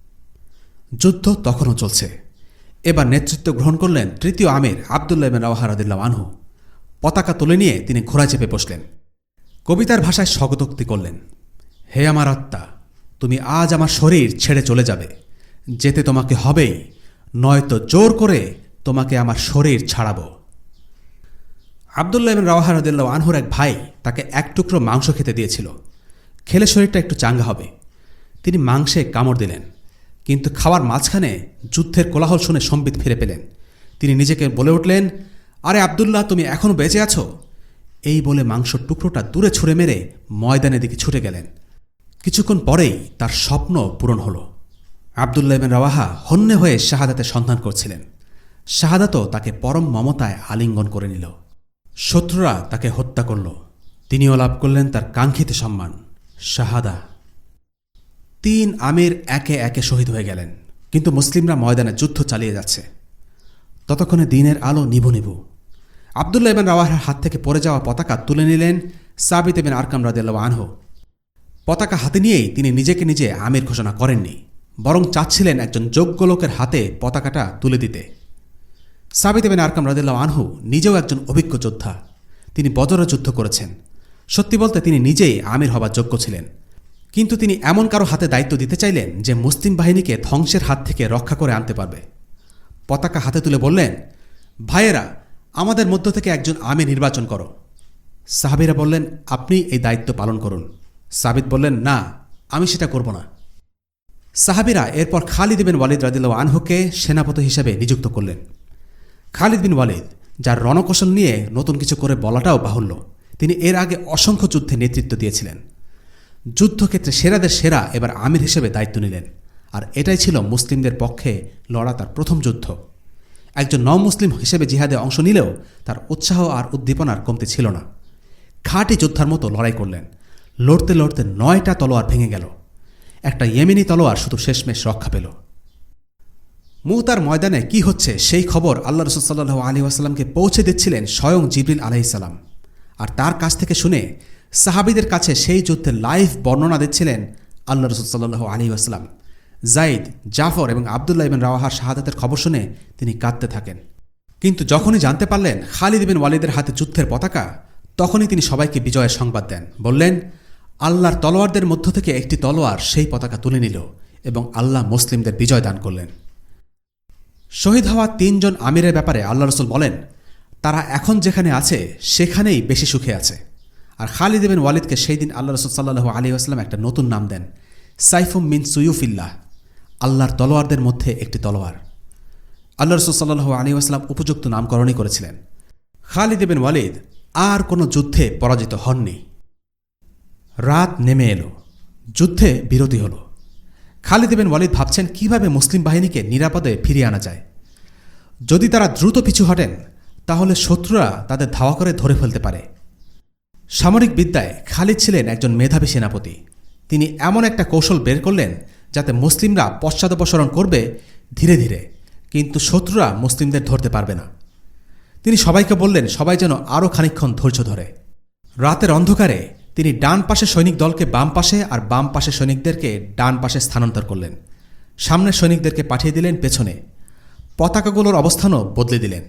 যুদ্ধ তখনও চলছে। এবার নেতৃত্ব গ্রহণ করলেন তৃতীয় আমির আবদুল্লাহ ইবনে রাওয়াহা রাদিয়াল্লাহু আনহু। পতাকা তুলে নিয়ে তিনি ঘোড়ায় চেপে বসলেন। কবিতার ভাষায় স্বগতোক্তি করলেন, হে আমার আত্মা, তুমি আজ আমার শরীর ছেড়ে চলে যাবে, যেতে তোমাকে হবেই, নয়তো জোর করে তোমাকে আমার শরীর ছাড়াব। আবদুল্লাহ ইবনে রাওয়াহা রাদিয়াল্লাহু আনহুর এক ভাই তাকে এক টুকরো মাংস খেতে দিয়েছিল, খেলে শরীরটা একটু চাঙ্গা হবে। তিনি মাংসে কামড় দিলেন, কিন্তু খাওয়ার মাঝখানে যুদ্ধের কোলাহল শুনে সম্বিত ফিরে পেলেন। তিনি নিজেকে বলে উঠলেন, আরে আবদুল্লাহ, তুমি এখনও বেঁচে আছো? এই বলে মাংসর টুকরোটা দূরে ছুঁড়ে মেরে ময়দানের দিকে ছুটে গেলেন। কিছুক্ষণ পরেই তার স্বপ্ন পূরণ হল। আবদুল্লাহ ইবনে রাওয়াহা হন্যে হয়ে শাহাদাতের সন্ধান করছিলেন। শাহাদাতও তাকে পরম মমতায় আলিঙ্গন করে নিল। শত্রুরা তাকে হত্যা করল, তিনিও লাভ করলেন তার কাঙ্ক্ষিত সম্মান, শাহাদা। 3 আমির একে একে শহীদ হয়ে গেলেন, কিন্তু মুসলিমরা ময়দানে যুদ্ধ চালিয়ে যাচ্ছে। ততক্ষণে দিনের আলো নিভু নিভু। আবদুল্লাহ ইবনে রাওয়াহার হাত থেকে পড়ে যাওয়া পতাকা তুলে নিলেন সাবিত ইবনে আরকাম রাদিয়াল্লাহু আনহু। পতাকা হাতে নিয়েই তিনি নিজেকে নিজে আমির ঘোষণা করেননি, বরং চাচ্ছিলেন একজন যোগ্য লোকের হাতে পতাকাটা তুলে দিতে। সাবিত ইবনে আরকাম রাদিয়াল্লাহু আনহু নিজেও একজন অভিজ্ঞ যোদ্ধা। তিনি বদরে যুদ্ধ করেছেন। সত্যি বলতে তিনি নিজেই আমির হবার যোগ্য ছিলেন, কিন্তু তিনি এমন কারো হাতে দায়িত্ব দিতে চাইলেন যে মুসলিম বাহিনীকে ধ্বংসের হাত থেকে রক্ষা করে আনতে পারবে। পতাকা হাতে তুলে বললেন, ভাইয়েরা, আমাদের মধ্য থেকে একজন আমির নির্বাচন করো। সাহাবীরা বললেন, আপনি এই দায়িত্ব পালন করুন। সাবিত বললেন, না, আমি সেটা করব না। সাহাবীরা এরপর খালিদ বিন ওয়ালিদ রাদিয়াল্লাহু আনহুকে সেনাপতি হিসেবে নিযুক্ত করলেন। খালিদ বিন ওয়ালিদ, যার রণকৌশল নিয়ে নতুন কিছু করে বলাটাও বাহুল্য, তিনি এর আগে অসংখ্য যুদ্ধে নেতৃত্ব দিয়েছিলেন। যুদ্ধক্ষেত্রে সেরাদের সেরা এবার আমির হিসেবে দায়িত্ব নিলেন, আর এটাই ছিল মুসলিমদের পক্ষে লড়া তার প্রথম যুদ্ধ। একজন নমুসলিম হিসেবে জিহাদে অংশ নিলেও তার উৎসাহ আর উদ্দীপনার কমতি ছিল না। খাঁটি যোদ্ধার মতো লড়াই করলেন। লড়তে লড়তে 9টা তলোয়ার ভেঙে গেল। একটা ইয়েমেনি তলোয়ার শুধু শেষমেশ রক্ষা পেল। মুতার ময়দানে কি হচ্ছে সেই খবর আল্লাহ রাসূল সাল্লাল্লাহু আলাইহি ওয়াসাল্লামকে পৌঁছে দিচ্ছিলেন স্বয়ং জিবরিল আলাইহিস সালাম, আর তার কাছ থেকে শুনে সাহাবীদের কাছে সেই যুদ্ধের লাইভ বর্ণনা দিচ্ছিলেন আল্লাহ রাসূল সাল্লাল্লাহু আলাইহি ওয়াসাল্লাম। যায়েদ, জাফর এবং আবদুল্লাহ ইবনে রাওয়াহার শাহাদাতের খবর শুনে তিনি কাঁদতে থাকেন। কিন্তু যখনই জানতে পারলেন খালিদ বিন ওয়ালিদের হাতে যুদ্ধের পতাকা, তখনই তিনি সবাইকে বিজয়ের সংবাদ দেন। বললেন, আল্লাহর তলোয়ারদের মধ্য থেকে একটি তলোয়ার সেই পতাকা তুলে নিল এবং আল্লাহ মুসলিমদের বিজয় দান করলেন। শহীদ হওয়া 3 জন আমিরের ব্যাপারে আল্লাহ রাসূল বলেন, তারা এখন যেখানে আছে সেখানেই বেশি সুখে আছে। আর খালিদ বিন ওয়ালিদকে সেই দিন আল্লাহ রাসূল সাল্লাল্লাহু আলাইহি ওয়াসাল্লাম একটা নতুন নাম দেন, সাইফুম মিন সুয়ুফিল্লাহ, আল্লাহর তলোয়ারদের মধ্যে একটি তলোয়ার। আল্লাহ রাসূল সাল্লাল্লাহু আলাইহি ওয়াসাল্লাম উপযুক্ত নামকরণই করেছিলেন। খালিদ বিন ওয়ালিদ আর কোনো যুদ্ধে পরাজিত হননি। রাত নেমে এলো, যুদ্ধে বিরতি হল। খালিদ বিন ওয়ালিদ ভাবছেন কিভাবে মুসলিম বাহিনীকে নিরাপদে ফিরিয়ে আনা যায়। যদি তারা দ্রুত পিছু হটেন তাহলে শত্রুরা তাদের ধাওয়া করে ধরে ফেলতে পারে। সামরিক বিদ্যায় খালিদ ছিলেন একজন মেধাবী সেনাপতি। তিনি এমন একটা কৌশল বের করলেন যাতে মুসলিমরা পশ্চাদপসরণ করবে ধীরে ধীরে, কিন্তু শত্রুরা মুসলিমদের ধরতে পারবে না। তিনি সবাইকে বললেন সবাই যেন আরও খানিকক্ষণ ধৈর্য ধরে। রাতের অন্ধকারে তিনি ডান পাশে সৈনিক দলকে বাম পাশে আর বাম পাশে সৈনিকদেরকে ডান পাশে স্থানান্তর করলেন। সামনের সৈনিকদেরকে পাঠিয়ে দিলেন পেছনে। পতাকাগুলোর অবস্থানও বদলে দিলেন।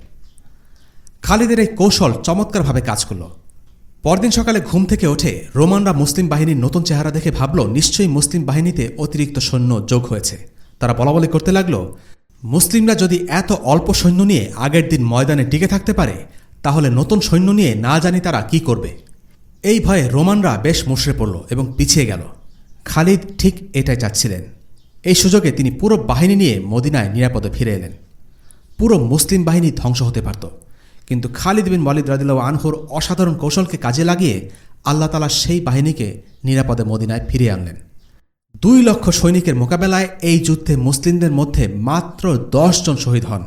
খালিদের এই কৌশল চমৎকারভাবে কাজ করল। পরদিন সকালে ঘুম থেকে উঠে রোমানরা মুসলিম বাহিনীর নতুন চেহারা দেখে ভাবল নিশ্চয়ই মুসলিম বাহিনীতে অতিরিক্ত সৈন্য যোগ হয়েছে। তারা বলাবলি করতে লাগল, মুসলিমরা যদি এত অল্প সৈন্য নিয়ে আগের দিন ময়দানে টিকে থাকতে পারে তাহলে নতুন সৈন্য নিয়ে না জানি তারা কি করবে। এই ভয়ে রোমানরা বেশ মুষড়ে পড়ল এবং পিছিয়ে গেল। খালিদ ঠিক এটাই চাচ্ছিলেন। এই সুযোগে তিনি পুরো বাহিনী নিয়ে মদিনায় নিরাপদে ফিরে এলেন। পুরো মুসলিম বাহিনী ধ্বংস হতে পারত, কিন্তু খালিদ বিন ওয়ালিদ রাদিয়াল্লাহু আনহুর অসাধারণ কৌশলকে কাজে লাগিয়ে আল্লাহ তাআলা সেই বাহিনীকে নিরাপদে মদিনায় ফিরিয়ে আনলেন। 2 লক্ষ সৈনিকের মোকাবেলায় এই যুদ্ধে মুসলিমদের মধ্যে মাত্র 10 জন শহীদ হন।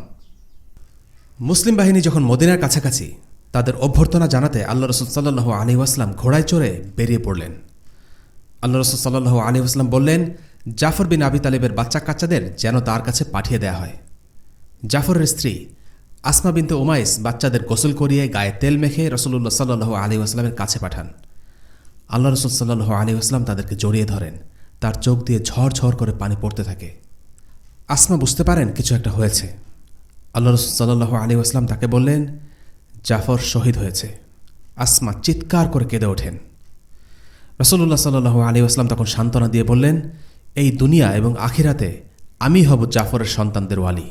মুসলিম বাহিনী যখন মদিনার কাছাকাছি, তাদের অভ্যর্থনা জানাতে আল্লাহ রাসূল সাল্লাল্লাহু আলাইহি ওয়াসাল্লাম ঘোড়ায় চড়ে বেরিয়ে পড়লেন। আল্লাহ রাসূল সাল্লাল্লাহু আলাইহি ওয়াসাল্লাম বললেন, জাফর বিন আবি তালিবের বাচ্চা কাচ্চাদের যেন তার কাছে পাঠিয়ে দেয়া হয়। জাফরের স্ত্রী আসমা বিনতে উমাইস বাচ্চাদের গোসল করিয়ে গায়ে তেল মেখে রাসূলুল্লাহ সাল্লাল্লাহু আলাইহি ওয়াসাল্লামের কাছে পাঠান। আল্লাহ রাসূল সাল্লাল্লাহু আলাইহি ওয়াসাল্লাম তাদেরকে জড়িয়ে ধরেন। তার চোখ দিয়ে ঝরঝর করে পানি পড়তে থাকে। আসমা বুঝতে পারেন কিছু একটা হয়েছে। আল্লাহ রাসূল সাল্লাল্লাহু আলাইহি ওয়াসাল্লাম তাকে বললেন, জাফর শহীদ হয়েছে। আসমা চিৎকার করে কেঁদে ওঠেন। রাসূলুল্লাহ সাল্লাল্লাহু আলাইহি ওয়াসাল্লাম তখন সান্ত্বনা দিয়ে বললেন, এই দুনিয়া এবং আখিরাতে আমি হব জাফরের সন্তানদের ওয়ালি।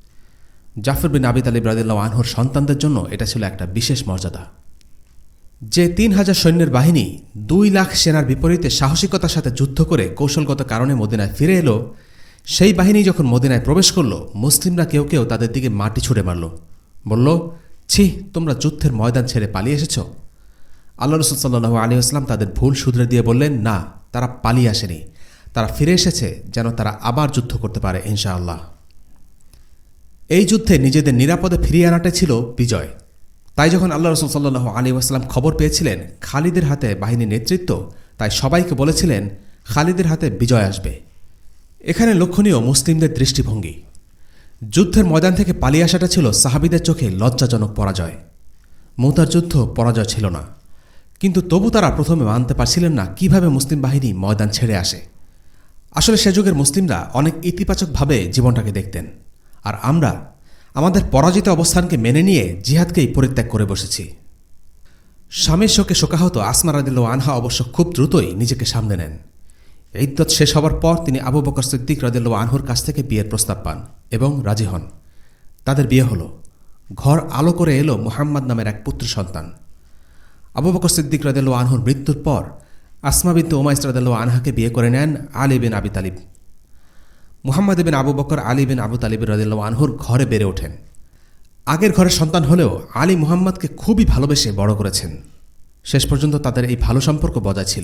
জাফর বিন আবি তালিব রাদিয়াল্লাহু আনহুর সন্তানদের জন্য এটা ছিল একটা বিশেষ মর্যাদা। যে 3000 সৈন্যের বাহিনী 2 লাখ সেনার বিপরীতে সাহসিকতার সাথে যুদ্ধ করে কৌশলগত কারণে মদিনায় ফিরে এলো, সেই বাহিনী যখন মদিনায় প্রবেশ করল, মুসলিমরা কেউ কেউ তাদের দিকে মাটি ছুঁড়ে মারল। বলল, ছি, তোমরা যুদ্ধের ময়দান ছেড়ে পালিয়ে এসেছ। আল্লাহ রাসূল সাল্লাল্লাহু আলাইহি ওয়াসাল্লাম তাদের ভুল শুধরে দিয়ে বললেন, না, তারা পালিয়ে আসেনি, তারা ফিরে এসেছে যেন তারা আবার যুদ্ধ করতে পারে ইনশাআল্লাহ। এই যুদ্ধে নিজেদের নিরাপদে ফিরিয়ে আনাটাই ছিল বিজয়। তাই যখন আল্লাহ রাসূল সাল্লাল্লাহু আলাইহি ওয়াসাল্লাম খবর পেয়েছিলেন খালিদের হাতে বাহিনীর নেতৃত্ব, তাই সবাইকে বলেছিলেন খালিদের হাতে বিজয় আসবে। এখানে লক্ষণীয় মুসলিমদের দৃষ্টিভঙ্গি। যুদ্ধের ময়দান থেকে পালিয়ে আসাটা ছিল সাহাবীদের চোখে লজ্জাজনক পরাজয়। মুতার যুদ্ধ পরাজয় ছিল না, কিন্তু তবু তারা প্রথমে মানতে পারছিলেন না কিভাবে মুসলিম বাহিনী ময়দান ছেড়ে আসে। আসলে সে যুগের মুসলিমরা অনেক ইতিবাচকভাবে জীবনটাকে দেখতেন, আর আমরা আমাদের পরাজিত অবস্থানকে মেনে নিয়ে জিহাদকেই পরিত্যাগ করে বসেছি। স্বামীর শোকে শোকাহত আসমা রাদিয়াল্লাহু আনহা অবশ্য খুব দ্রুতই নিজেকে সামলে নেন। ইদ্দত শেষ হবার পর তিনি আবু বকর সিদ্দিক রাদিয়াল্লাহু আনহুর কাছ থেকে বিয়ের প্রস্তাব পান এবং রাজি হন। তাদের বিয়ে হল। ঘর আলো করে এলো মুহাম্মদ নামের এক পুত্র সন্তান। আবু বকর সিদ্দিক রাদিয়াল্লাহু আনহুর মৃত্যুর পর আসমা বিনতে উমাইস রাদিয়াল্লাহু আনহাকে বিয়ে করে নেন আলী বিন আবি তালিব। মুহাম্মদ বিন আবু বকর আলী বিন আবু তালিব রাদিয়াল্লাহু আনহুর ঘরে বেড়ে ওঠেন। আগের ঘরের সন্তান হলেও আলী মুহাম্মদকে খুবই ভালোবেসে বড় করেছেন। শেষ পর্যন্ত তাদের এই ভালো সম্পর্ক বজায় ছিল।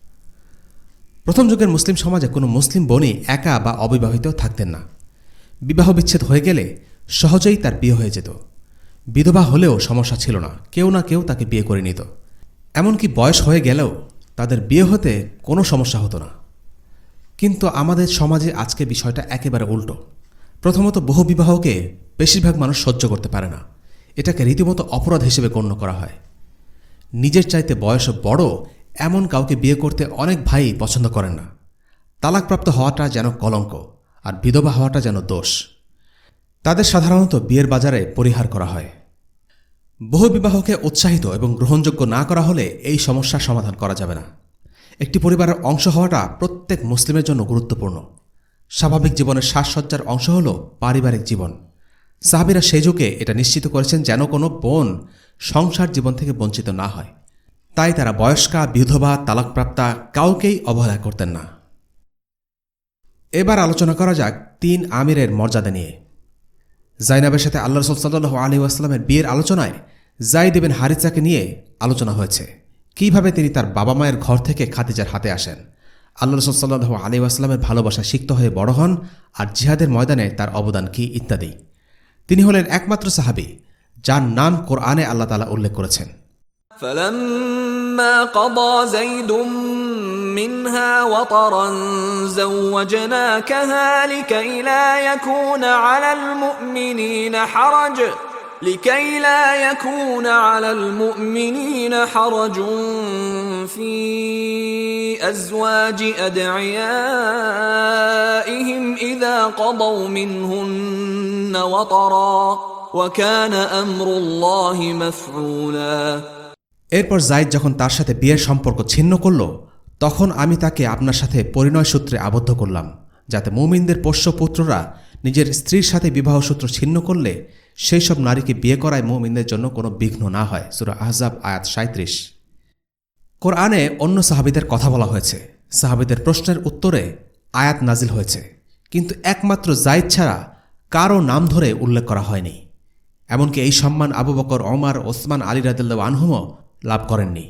প্রথম যুগের মুসলিম সমাজে কোনো মুসলিম বোনই একা বা অবিবাহিত থাকতেন না। বিবাহ বিচ্ছেদ হয়ে গেলে সহজেই তার বিয়ে হয়ে যেত। বিধবা হলেও সমস্যা ছিল না, কেউ না কেউ তাকে বিয়ে করে নিত। এমনকি বয়স হয়ে গেলেও তাদের বিয়ে হতে কোনো সমস্যা হতো না। কিন্তু আমাদের সমাজে আজকে বিষয়টা একেবারে উল্টো। প্রথমত, বহুবিবাহকে বেশিরভাগ মানুষ সহ্য করতে পারে না। এটাকে রীতিমতো অপরাধ হিসেবে গণ্য করা হয়। নিজের চাইতে বয়স বড় এমন কাউকে বিয়ে করতে অনেক ভাই পছন্দ করেন না। তালাকপ্রাপ্ত হওয়াটা যেন কলঙ্ক, আর বিধবা হওয়াটা যেন দোষ। তাদের সাধারণত বিয়ের বাজারে পরিহার করা হয়। বহুবিবাহকে উৎসাহিত এবং গ্রহণযোগ্য না করা হলে এই সমস্যার সমাধান করা যাবে না। একটি পরিবারের অংশ হওয়াটা প্রত্যেক মুসলিমের জন্য গুরুত্বপূর্ণ। স্বাভাবিক জীবনের সাজসজ্জার অংশ হল পারিবারিক জীবন। সাহাবীরা সেই যুগে এটা নিশ্চিত করেছেন যেন কোনো বোন সংসার জীবন থেকে বঞ্চিত না হয়। তাই তারা বয়স্কা, বিধবা, তালাকপ্রাপ্তা কাউকেই অবহেলা করতেন না। এবার আলোচনা করা যাক 3 আমিরের মর্যাদা নিয়ে। জাইনাবের সাথে আল্লাহ রাসূল সাল্লাল্লাহু আলাইহি ওয়াসাল্লামের বিয়ের আলোচনায় যায়েদ ইবনে হারিসাকে নিয়ে আলোচনা হয়েছে, কিভাবে তিনি তার বাবা মায়ের ঘর থেকে খাদিজার হাতে আসেন, আল্লাহ রাসূল সাল্লাল্লাহু আলাইহি ওয়াসাল্লামের ভালোবাসা সিক্ত হয়ে বড় হন, আর জিহাদের ময়দানে তার অবদান কি ইত্যাদি। তিনি হলেন একমাত্র সাহাবী যার নাম কোরআনে আল্লাহ তাআলা উল্লেখ করেছেন। فلما قضى زيد منها وطرا زوجناكها لكي لا يكون على المؤمنين حرج في أزواج أدعيائهم إذا قضوا منهن وطرا وكان أمر الله مفعولا। এরপর যায়েদ যখন তার সাথে বিয়ের সম্পর্ক ছিন্ন করল, তখন আমি তাকে আপনার সাথে পরিণয় সূত্রে আবদ্ধ করলাম, যাতে মুমিনদের পোষ্য পুত্ররা নিজের স্ত্রীর সাথে বিবাহ সূত্র ছিন্ন করলে সেই সব নারীকে বিয়ে করায় মুমিনদের জন্য কোনো বিঘ্ন না হয়। সূরা আহজাব আয়াত 37। কোরআনে অন্য সাহাবীদের কথা বলা হয়েছে, সাহাবীদের প্রশ্নের উত্তরে আয়াত নাজিল হয়েছে, কিন্তু একমাত্র যায়েদ ছাড়া কারও নাম ধরে উল্লেখ করা হয়নি। এমনকি এই সম্মান আবু বকর, ওমর, ওসমান, আলী রাদিয়াল্লাহু আনহুমও লাভ করেননি।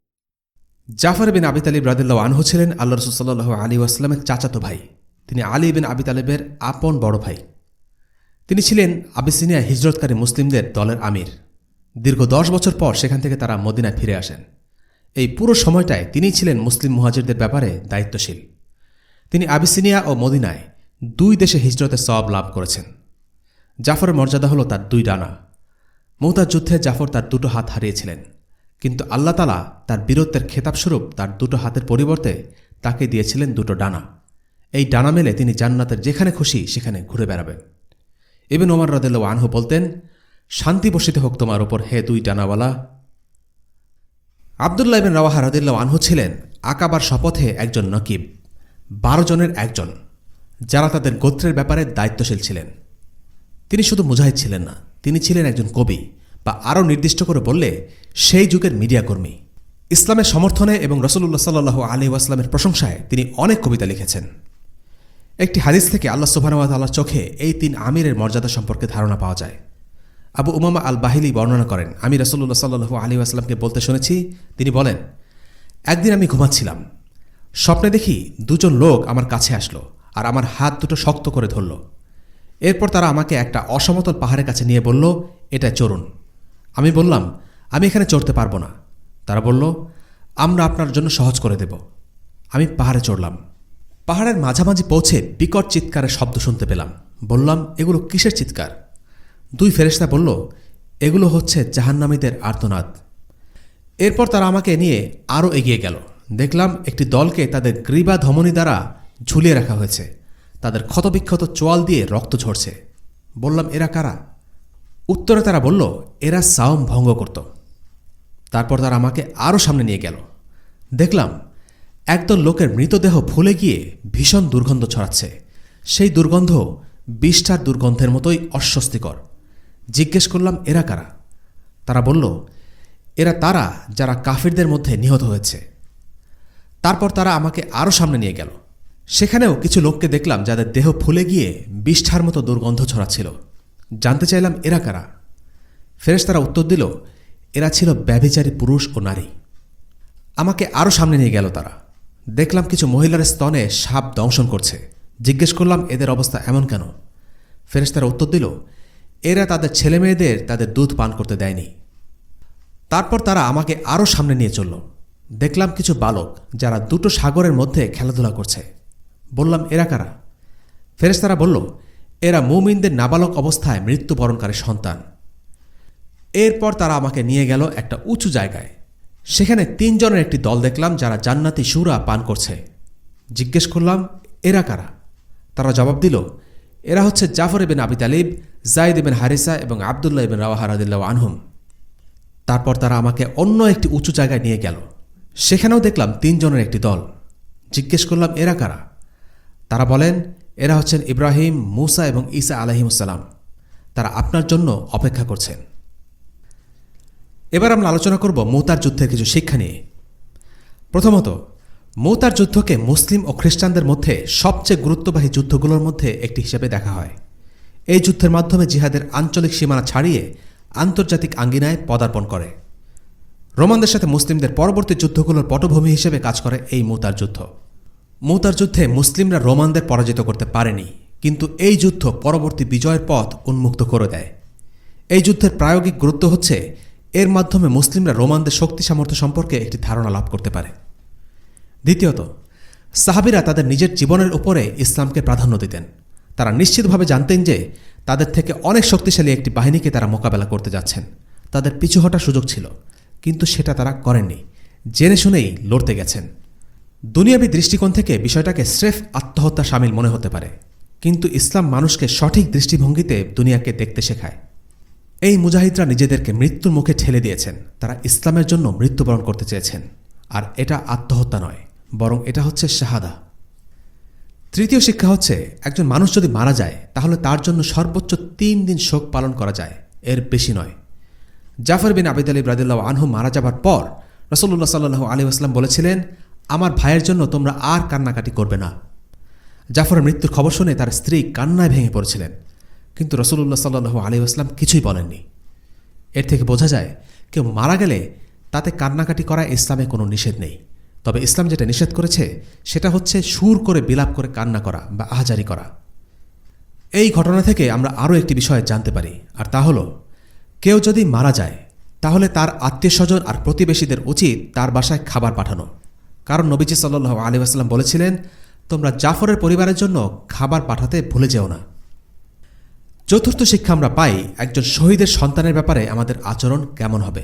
জাফর বিন আবি তালিব রাদিয়াল্লাহু আনহু ছিলেন আল্লাহ রাসূল সাল্লাল্লাহু আলাইহি ওয়াসাল্লামের চাচাতো ভাই। তিনি আলী বিন আবি তালিবের আপন বড় ভাই। তিনি ছিলেন আবিসিনিয়া হিজরতকারী মুসলিমদের দলের আমির। দীর্ঘ 10 বছর পর সেখান থেকে তারা মদিনায় ফিরে আসেন। এই পুরো সময়টায় তিনিই ছিলেন মুসলিম মুহাজিরদের ব্যাপারে দায়িত্বশীল। তিনি আবিসিনিয়া ও মদিনায় 2 দেশে হিজরতের সওয়াব লাভ করেছেন। জাফরের মর্যাদা হল তার 2 ডানা। মুতার যুদ্ধে জাফর তার 2টো হাত হারিয়েছিলেন, কিন্তু আল্লাহ তাআলা তার বীরত্বের খেতাবস্বরূপ তার 2টো হাতের পরিবর্তে তাকে দিয়েছিলেন 2টো ডানা। এই ডানা মেলে তিনি জান্নাতের যেখানে খুশি সেখানে ঘুরে বেড়াবেন। ইবনে ওমর রাদিয়াল্লাহু আনহু বলতেন, শান্তি বর্ষিত হোক তোমার উপর হে 2 ডানাওয়ালা। আব্দুল্লাহ ইবনে রাওয়াহা রাদিয়াল্লাহু আনহু ছিলেন আকাবার শপথে একজন নকিব, 12 জনের একজন, যারা তাদের গোত্রের ব্যাপারে দায়িত্বশীল ছিলেন। তিনি শুধু মুজাহিদ ছিলেন না, তিনি ছিলেন একজন কবি, বা আরও নির্দিষ্ট করে বললে সেই যুগের মিডিয়া কর্মী। ইসলামের সমর্থনে এবং রাসূলুল্লাহ সাল্লাল্লাহু আলাইহি ওয়াসাল্লামের প্রশংসায় তিনি অনেক কবিতা লিখেছেন। একটি হাদিস থেকে আল্লাহ সুবহানাহু ওয়া তাআলার চোখে এই 3 আমিরের মর্যাদা সম্পর্কে ধারণা পাওয়া যায়। আবু উমামা আল বাহিলি বর্ণনা করেন, আমি রাসূলুল্লাহ সাল্লাল্লাহু আলাইহি ওয়াসাল্লামকে বলতে শুনেছি, তিনি বলেন, একদিন আমি ঘুমাচ্ছিলাম, স্বপ্নে দেখি 2 জন লোক আমার কাছে আসলো আর আমার হাত দুটো শক্ত করে ধরল। এরপর তারা আমাকে একটা অসমতল পাহাড়ের কাছে নিয়ে বলল, এটা চড়ুন। আমি বললাম, আমি এখানে চড়তে পারবো না। তারা বলল, আমরা আপনার জন্য সহজ করে দেব। আমি পাহাড়ে চড়লাম। পাহাড়ের মাঝামাঝি পৌঁছে বিকট চিৎকারের শব্দ শুনতে পেলাম। বললাম, এগুলো কিসের চিৎকার? 2 ফেরেশতা বলল, এগুলো হচ্ছে জাহান্নামীদের আর্তনাদ। এরপর তারা আমাকে নিয়ে আরও এগিয়ে গেল। দেখলাম একটি দলকে তাদের গ্রীবা ধমনী দ্বারা ঝুলিয়ে রাখা হয়েছে, তাদের ক্ষতবিক্ষত চোয়াল দিয়ে রক্ত ঝরছে। বললাম, এরা কারা? উত্তরে তারা বলল, এরা সাওম ভঙ্গ করত। তারপর তারা আমাকে আরও সামনে নিয়ে গেল। দেখলাম একদল লোকের মৃতদেহ ফুলে গিয়ে ভীষণ দুর্গন্ধ ছড়াচ্ছে। সেই দুর্গন্ধ বিষ্ঠার দুর্গন্ধের মতোই অস্বস্তিকর। জিজ্ঞেস করলাম, এরা কারা? তারা বলল, এরা তারা যারা কাফিরদের মধ্যে নিহত হয়েছে। তারপর তারা আমাকে আরও সামনে নিয়ে গেল। সেখানেও কিছু লোককে দেখলাম যাদের দেহ ফুলে গিয়ে বিষ্ঠার মতো দুর্গন্ধ ছড়াচ্ছিল। জানতে চাইলাম, এরা কারা? ফেরেশতারা উত্তর দিল, এরা ছিল ব্যভিচারী পুরুষ ও নারী। আমাকে আরও সামনে নিয়ে গেল তারা। দেখলাম কিছু মহিলার স্তনে সাপ দংশন করছে। জিজ্ঞেস করলাম, এদের অবস্থা এমন কেন? ফেরেশতারা উত্তর দিল, এরা তাদের ছেলেমেয়েদের তাদের দুধ পান করতে দেয়নি। তারপর তারা আমাকে আরও সামনে নিয়ে চলল। দেখলাম কিছু বালক যারা 2টো সাগরের মধ্যে খেলাধুলা করছে। বললাম, এরা কারা? ফেরেশতারা বলল, এরা মুমিনদের নাবালক অবস্থায় মৃত্যুবরণকারী সন্তান। এরপর তারা আমাকে নিয়ে গেল একটা উঁচু জায়গায়। সেখানে 3 জনের একটি দল দেখলাম যারা জান্নাতি সুরা পান করছে। জিজ্ঞেস করলাম, এরা কারা? তারা জবাব দিল, এরা হচ্ছে জাফর ইবনে আবি তালিব, যায়েদ ইবনে হারিসা এবং আব্দুল্লাহ ইবনে রাওয়াহা রাদিয়াল্লাহু আনহুম। তারপর তারা আমাকে অন্য একটি উঁচু জায়গায় নিয়ে গেল। সেখানেও দেখলাম 3 জনের একটি দল। জিজ্ঞেস করলাম, এরা কারা? তারা বলেন, এরা হচ্ছেন ইব্রাহিম, মুসা এবং ঈসা আলাইহিমুসসালাম। তারা আপনার জন্য অপেক্ষা করছেন। এবার আমরা আলোচনা করব মুতার যুদ্ধের কিছু শিক্ষা নিয়ে। প্রথমত, মুতার যুদ্ধকে মুসলিম ও খ্রিস্টানদের মধ্যে সবচেয়ে গুরুত্ববাহী যুদ্ধগুলোর মধ্যে একটি হিসেবে দেখা হয়। এই যুদ্ধের মাধ্যমে জিহাদের আঞ্চলিক সীমানা ছাড়িয়ে আন্তর্জাতিক আঙ্গিনায় পদার্পণ করে। রোমানদের সাথে মুসলিমদের পরবর্তী যুদ্ধগুলোর পটভূমি হিসেবে কাজ করে এই মুতার যুদ্ধ। মুতার যুদ্ধে মুসলিমরা রোমানদের পরাজিত করতে পারেনি, কিন্তু এই যুদ্ধ পরবর্তী বিজয়ের পথ উন্মুক্ত করে দেয়। এই যুদ্ধের প্রায়োগিক গুরুত্ব হচ্ছে এর মাধ্যমে মুসলিমরা রোমানদের শক্তি সামর্থ্য সম্পর্কে একটি ধারণা লাভ করতে পারে। দ্বিতীয়ত, সাহাবীরা তাদের নিজের জীবনের উপরে ইসলামকে প্রাধান্য দিতেন। তারা নিশ্চিতভাবে জানতেন যে তাদের থেকে অনেক শক্তিশালী একটি বাহিনীকে তারা মোকাবেলা করতে যাচ্ছেন। তাদের পিছু হটার সুযোগ ছিল, কিন্তু সেটা তারা করেননি, জেনে শুনেই লড়তে গেছেন। দুনিয়াবী দৃষ্টিকোণ থেকে বিষয়টাকে স্রেফ আত্মহত্যা শামিল মনে হতে পারে, কিন্তু ইসলাম মানুষকে সঠিক দৃষ্টিভঙ্গিতে দুনিয়াকে দেখতে শেখায়। এই মুজাহিদরা নিজেদেরকে মৃত্যুর মুখে ঠেলে দিয়েছেন। তারা ইসলামের জন্য মৃত্যুবরণ করতে চেয়েছেন, আর এটা আত্মহত্যা নয়, বরং এটা হচ্ছে শাহাদা। তৃতীয় শিক্ষা হচ্ছে, একজন মানুষ যদি মারা যায় তাহলে তার জন্য সর্বোচ্চ 3 দিন শোক পালন করা যায়, এর বেশি নয়। জাফর বিন আবি তালিব রাদিয়াল্লাহু আনহু মারা যাবার পর রাসূলুল্লাহ সাল্লাল্লাহু আলাইহি ওয়াসাল্লাম বলেছিলেন, আমার ভাইয়ের জন্য তোমরা আর কান্নাকাটি করবে না। জাফরের মৃত্যুর খবর শুনে তার স্ত্রী কান্নায় ভেঙে পড়েছিলেন, কিন্তু রাসূলুল্লাহ সাল্লাল্লাহু আলাইহি ওয়াসাল্লাম কিছুই বলেননি। এর থেকে বোঝা যায়, কেউ মারা গেলে তাতে কান্নাকাটি করা ইসলামে কোনো নিষেধ নেই। তবে ইসলাম যেটা নিষেধ করেছে সেটা হচ্ছে সুর করে বিলাপ করে কান্না করা বা আহাজারি করা। এই ঘটনা থেকে আমরা আরও একটি বিষয় জানতে পারি, আর তা হল, কেউ যদি মারা যায় তাহলে তার আত্মীয়স্বজন আর প্রতিবেশীদের উচিত তার বাসায় খাবার পাঠানো, কারণ নবীজি সাল্লাল্লাহু আলাইহি ওয়াসাল্লাম বলেছিলেন, তোমরা জাফরের পরিবারের জন্য খাবার পাঠাতে ভুলে যেও না। চতুর্থ শিক্ষা আমরা পাই, একজন শহীদের সন্তানের ব্যাপারে আমাদের আচরণ কেমন হবে।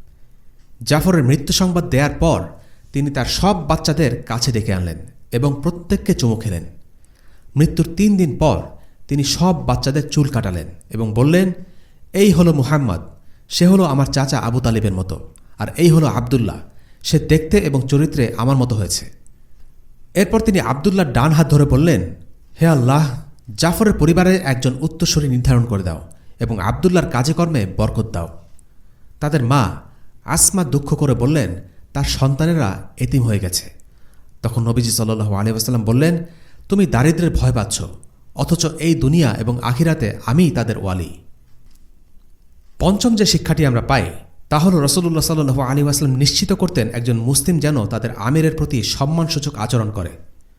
জাফরের মৃত্যু সংবাদ দেওয়ার পর তিনি তার সব বাচ্চাদের কাছে ডেকে আনলেন এবং প্রত্যেককে চুমু খেলেন। মৃত্যুর 3 দিন পর তিনি সব বাচ্চাদের চুল কাটালেন এবং বললেন, এই হলো মুহাম্মদ, সে হলো আমার চাচা আবু তালিবের মতো, আর এই হলো আবদুল্লাহ, সে দেখতে এবং চরিত্রে আমার মতো হয়েছে। এরপর তিনি আবদুল্লাহর ডান হাত ধরে বললেন, হে আল্লাহ, জাফরের পরিবারের একজন উত্তরসূরি নির্ধারণ করে দাও এবং আবদুল্লাহর কাজে কর্মে বরকত দাও। তাদের মা আসমা দুঃখ করে বললেন, তার সন্তানেরা এতিম হয়ে গেছে। তখন নবীজি সাল্লাল্লাহু আলাইহি ওয়াসাল্লাম বললেন, তুমি দারিদ্র্যের ভয় পাচ্ছ, অথচ এই দুনিয়া এবং আখিরাতে আমিই তাদের ওয়ালি। পঞ্চম যে শিক্ষাটি আমরা পাই তা হল, রাসূলুল্লাহ সাল্লাল্লাহু আলাইহি ওয়াসাল্লাম নিশ্চিত করতেন একজন মুসলিম যেন তাদের আমিরের প্রতি সম্মানসূচক আচরণ করে।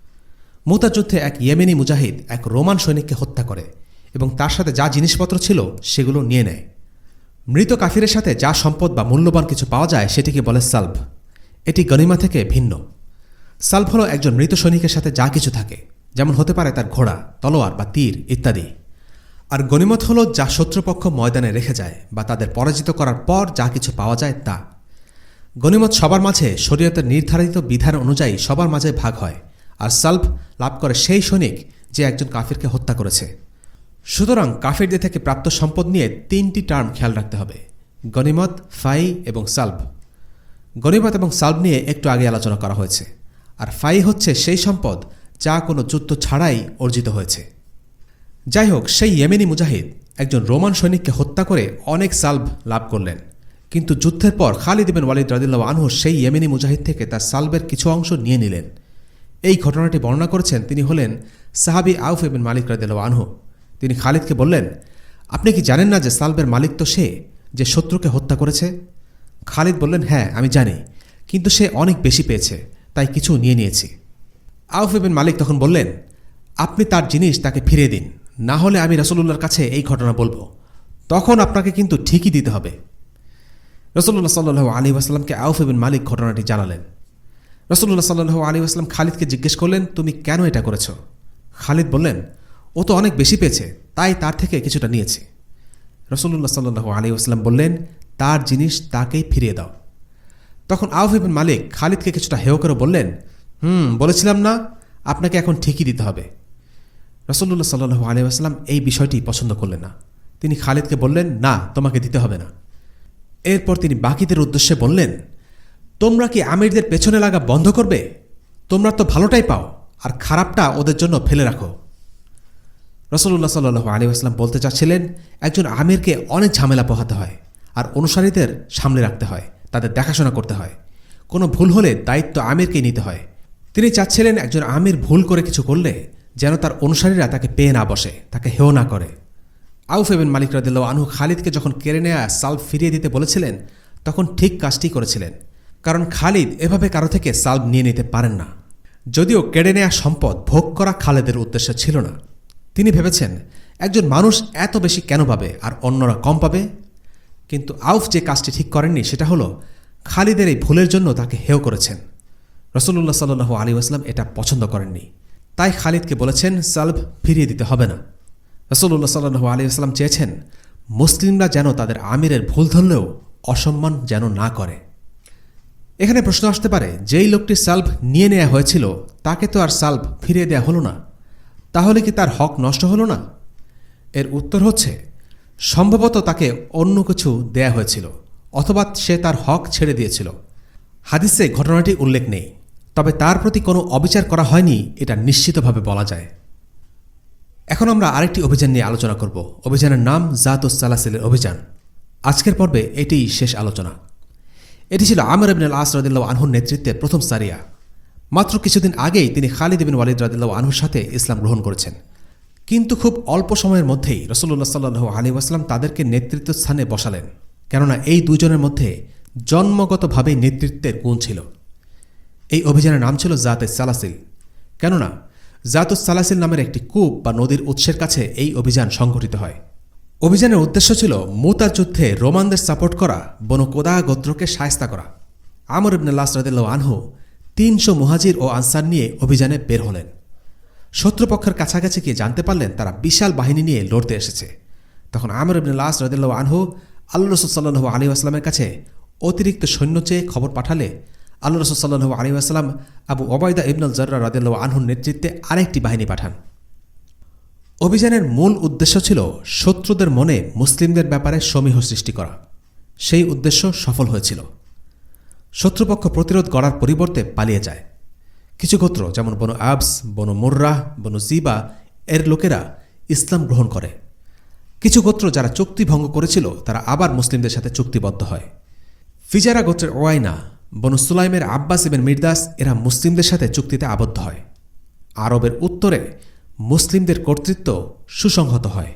মুতা যুদ্ধে এক ইয়েমেনি মুজাহিদ এক রোমান সৈনিককে হত্যা করে এবং তার সাথে যা জিনিসপত্র ছিল সেগুলো নিয়ে নেয়। মৃত কাফিরের সাথে যা সম্পদ বা মূল্যবান কিছু পাওয়া যায় সেটিকে বলে সালব। এটি গনিমা থেকে ভিন্ন। সালব হল একজন মৃত সৈনিকের সাথে যা কিছু থাকে, যেমন হতে পারে তার ঘোড়া, তলোয়ার বা তীর ইত্যাদি। আর গনিমত হল যা শত্রুপক্ষ ময়দানে রেখে যায় বা তাদের পরাজিত করার পর যা কিছু পাওয়া যায় তা। গনিমত সবার মাঝে শরীয়তের নির্ধারিত বিধান অনুযায়ী সবার মাঝে ভাগ হয়, আর সালব লাভ করে সেই সৈনিক যে একজন কাফিরকে হত্যা করেছে। সুতরাং কাফিরদের থেকে প্রাপ্ত সম্পদ নিয়ে 3টি টার্ম খেয়াল রাখতে হবে: গনিমত, ফাই এবং সালব। গনিমত এবং সালব নিয়ে একটু আগে আলোচনা করা হয়েছে, আর ফাই হচ্ছে সেই সম্পদ যা কোনো যুদ্ধ ছাড়াই অর্জিত হয়েছে। যাই হোক, সেই ইয়েমেনি মুজাহিদ একজন রোমান সৈনিককে হত্যা করে অনেক সালব লাভ করলেন, কিন্তু যুদ্ধের পর খালিদ বিন ওয়ালিদ রাদিয়াল্লাহু আনহু সেই ইয়েমেনি মুজাহিদ থেকে তার সালবের কিছু অংশ নিয়ে নিলেন। এই ঘটনাটি বর্ণনা করেছেন তিনি হলেন সাহাবী আউফ বিন মালিক রাদিয়াল্লাহু আনহু। তিনি খালিদকে বললেন, আপনি কি জানেন না যে সালবের মালিক তো সে যে শত্রুকে হত্যা করেছে? খালিদ বললেন, হ্যাঁ আমি জানি, কিন্তু সে অনেক বেশি পেয়েছে, তাই কিছু নিয়ে নিয়েছি। আউফ বিন মালিক তখন বললেন, আপনি তার জিনিস তাকে ফিরিয়ে দিন, না হলে আমি রাসূলুল্লাহর কাছে এই ঘটনা বলবো, তখন আপনাকে কিন্তু ঠিকই দিতে হবে। রাসূলুল্লাহ সাল্লাল্লাহু আলাইহি ওয়াসাল্লামকে আউফ বিন মালিক ঘটনাটি জানালেন। রাসূলুল্লাহ সাল্লাল্লাহু আলাইহি ওয়াসাল্লাম খালিদকে জিজ্ঞেস করলেন, তুমি কেন এটা করেছ? খালিদ বললেন, ও তো অনেক বেশি পেয়েছে, তাই তার থেকে কিছুটা নিয়েছি। রাসূলুল্লাহ সাল্লাল্লাহু আলাইহি ওয়াসাল্লাম বললেন, তার জিনিস তাকেই ফিরিয়ে দাও। তখন আউফ বিন মালিক খালিদকে কিছুটা হেয় করে বললেন, বলেছিলাম না, আপনাকে এখন ঠিকই দিতে হবে। রাসূলুল্লাহ সাল্লাল্লাহু আলাইহি ওয়াসাল্লাম এই বিষয়টি পছন্দ করলেন না। তিনি খালিদকে বললেন, না, তোমাকে দিতে হবে না। এরপর তিনি বাকিদের উদ্দেশ্যে বললেন, তোমরা কি আমিরদের পেছনে লাগা বন্ধ করবে? তোমরা তো ভালোটাই পাও, আর খারাপটা ওদের জন্য ফেলে রাখো। রাসূলুল্লাহ সাল্লাল্লাহু আলাইহি ওয়াসাল্লাম বলতে চাচ্ছিলেন, একজন আমিরকে অনেক ঝামেলা পোহাতে হয়, আর অনুসারীদের সামলে রাখতে হয়, তাদের দেখাশোনা করতে হয়। কোনো ভুল হলে দায়িত্ব আমিরকেই নিতে হয়। তিনি চাচ্ছিলেন একজন আমির ভুল করে কিছু করলে যেন তার অনুসারীরা তাকে পেয়ে না বসে, তাকে হেয় না করে। আউফ বিন মালিক রাদিয়াল্লাহু আনহু খালিদকে যখন কেড়ে নেয়া সালব ফিরিয়ে দিতে বলেছিলেন, তখন ঠিক কাজটি করেছিলেন, কারণ খালিদ এভাবে কারো থেকে সালব নিয়ে নিতে পারেন না। যদিও কেড়ে নেয়া সম্পদ ভোগ করা খালিদের উদ্দেশ্য ছিল না। তিনি ভেবেছেন একজন মানুষ এত বেশি কেন পাবে আর অন্যরা কম পাবে? কিন্তু আউফ যে কাজটি ঠিক করেননি সেটা হলো খালিদের এই ভুলের জন্য তাকে হেয় করেছেন। রাসূলুল্লাহ সাল্লাল্লাহু আলাইহি ওয়াসাল্লাম এটা পছন্দ করেননি, তাই খালিদকে বলেছেন সালব ফিরিয়ে দিতে হবে না। রাসূলুল্লাহ সাল্লাল্লাহু আলাইহি ওয়াসাল্লাম চেয়েছেন মুসলিমরা যেন তাদের আমিরের ভুল ধরলেও অসম্মান যেন না করে। এখানে প্রশ্ন আসতে পারে, যেই লোকটি সালভ নিয়ে নেওয়া হয়েছিল তাকে তো আর সালভ ফিরিয়ে দেওয়া হলো না, তাহলে কি তার হক নষ্ট হলো না? এর উত্তর হচ্ছে সম্ভবত তাকে অন্য কিছু দেয়া হয়েছিল, অথবা সে তার হক ছেড়ে দিয়েছিল। হাদিসে ঘটনাটি উল্লেখ নেই, তবে তার প্রতি কোনো অবিচার করা হয়নি এটা নিশ্চিতভাবে বলা যায়। এখন আমরা আরেকটি অভিযান নিয়ে আলোচনা করব। অভিযানের নাম জাতুস সালাসিলের অভিযান। আজকের পর্বে এটিই শেষ আলোচনা। এটি ছিল আমর ইবনে আল আস রাদিয়াল্লাহু আনহুর নেতৃত্বে প্রথম সারিয়া। মাত্র কিছুদিন আগেই তিনি খালিদ ইবনে ওয়ালিদ রাদিয়াল্লাহু আনহুর সাথে ইসলাম গ্রহণ করেছেন, কিন্তু খুব অল্প সময়ের মধ্যেই রাসূলুল্লাহ সাল্লাল্লাহু আলাইহি ওয়াসাল্লাম তাদেরকে নেতৃত্ব স্থানে বসালেন, কেননা এই দুজনের মধ্যে জন্মগতভাবেই নেতৃত্বের গুণ ছিল। এই অভিযানের নাম ছিল জাতুস সালাসিল, কেননা জাতুস সালাসিল নামের একটি কূপ বা নদীর উৎসের কাছে এই অভিযান সংঘটিত হয়। অভিযানের উদ্দেশ্য ছিল মুতার যুদ্ধে রোমানদের সাপোর্ট করা, বনু কোদা গোত্রকে শায়েস্তা করা। আমর ইবনে আল আস রাদিয়াল্লাহু আনহু 300 মুহাজির ও আনসার নিয়ে অভিযানে বের হলেন। শত্রুপক্ষের কাছাকাছি গিয়ে জানতে পারলেন তারা বিশাল বাহিনী নিয়ে লড়তে এসেছে। তখন আমর ইবনে আল আস রাদিয়াল্লাহু আনহু আল্লাহ রাসূল সাল্লাল্লাহু আলাইহি ওয়াসাল্লামের কাছে অতিরিক্ত সৈন্য চেয়ে খবর পাঠালে আল্লাহ রাসূল সাল্লাল্লাহু আলাইহি ওয়াসাল্লাম আবু ওবায়দা ইবনে আল জাররাহ রাদিয়াল্লাহু আনহুর নেতৃত্বে আরেকটি বাহিনী পাঠান। অভিযানের মূল উদ্দেশ্য ছিল শত্রুদের মনে মুসলিমদের ব্যাপারে সমীহ সৃষ্টি করা। সেই উদ্দেশ্য সফল হয়েছিল। শত্রুপক্ষ প্রতিরোধ করার পরিবর্তে পালিয়ে যায়। কিছু গোত্র যেমন বনু আবস, বনু মুররাহ, বনু জিবা এর লোকেরা ইসলাম গ্রহণ করে। কিছু গোত্র যারা চুক্তি ভঙ্গ করেছিল তারা আবার মুসলিমদের সাথে চুক্তিবদ্ধ হয়। ফিজারা গোত্রের ওয়াইনা, বনু সুলাইমের আব্বাস ইবনে মিরদাস এরা মুসলিমদের সাথে চুক্তিতে আবদ্ধ হয়। আরবের উত্তরে মুসলিমদের কর্তৃত্ব সুসংহত হয়।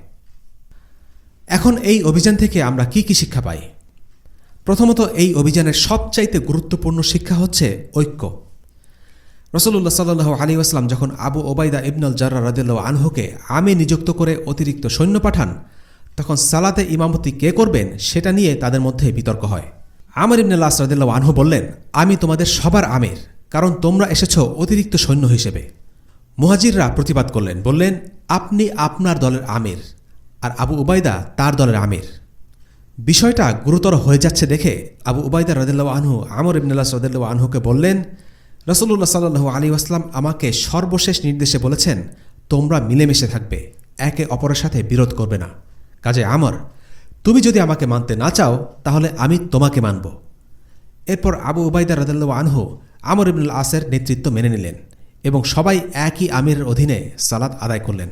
এখন এই অভিযান থেকে আমরা কি কি শিক্ষা পাই? প্রথমত, এই অভিযানের সবচাইতে গুরুত্বপূর্ণ শিক্ষা হচ্ছে ঐক্য। রাসূলুল্লাহ সাল্লাল্লাহু আলাইহি ওয়াসাল্লাম যখন আবু ওবায়দা ইবনে আল জাররাহ রাদিয়াল্লাহু আনহুকে আমি নিযুক্ত করে অতিরিক্ত সৈন্য পাঠান, তখন সালাতে ইমামতি কে করবেন সেটা নিয়ে তাদের মধ্যে বিতর্ক হয়। আমর ইবনে আল আস রাদিয়াল্লাহু আনহু বললেন, আমি তোমাদের সবার আমির, কারণ তোমরা এসেছ অতিরিক্ত সৈন্য হিসেবে। মুহাজিররা প্রতিবাদ করলেন, বললেন, আপনি আপনার দলের আমির আর আবু উবায়দা তার দলের আমির। বিষয়টা গুরুতর হয়ে যাচ্ছে দেখে আবু উবায়দা রাদিয়াল্লাহু আনহু আমর ইবনে আল আস রাদিয়াল্লাহু আনহুকে বললেন, রাসূলুল্লাহ সাল্লাল্লাহু আলাইহি ওয়াসাল্লাম আমাকে সর্বশেষ নির্দেশে বলেছেন তোমরা মিলেমিশে থাকবে, একে অপরের সাথে বিরোধ করবে না। কাজে আমর, তুমি যদি আমাকে মানতে না চাও তাহলে আমি তোমাকে মানব। এরপর আবু উবায়দা রাদিয়াল্লাহু আনহু আমর ইবনে আল আসের নেতৃত্ব মেনে নিলেন এবং সবাই একই আমিরের অধীনে সালাত আদায় করলেন।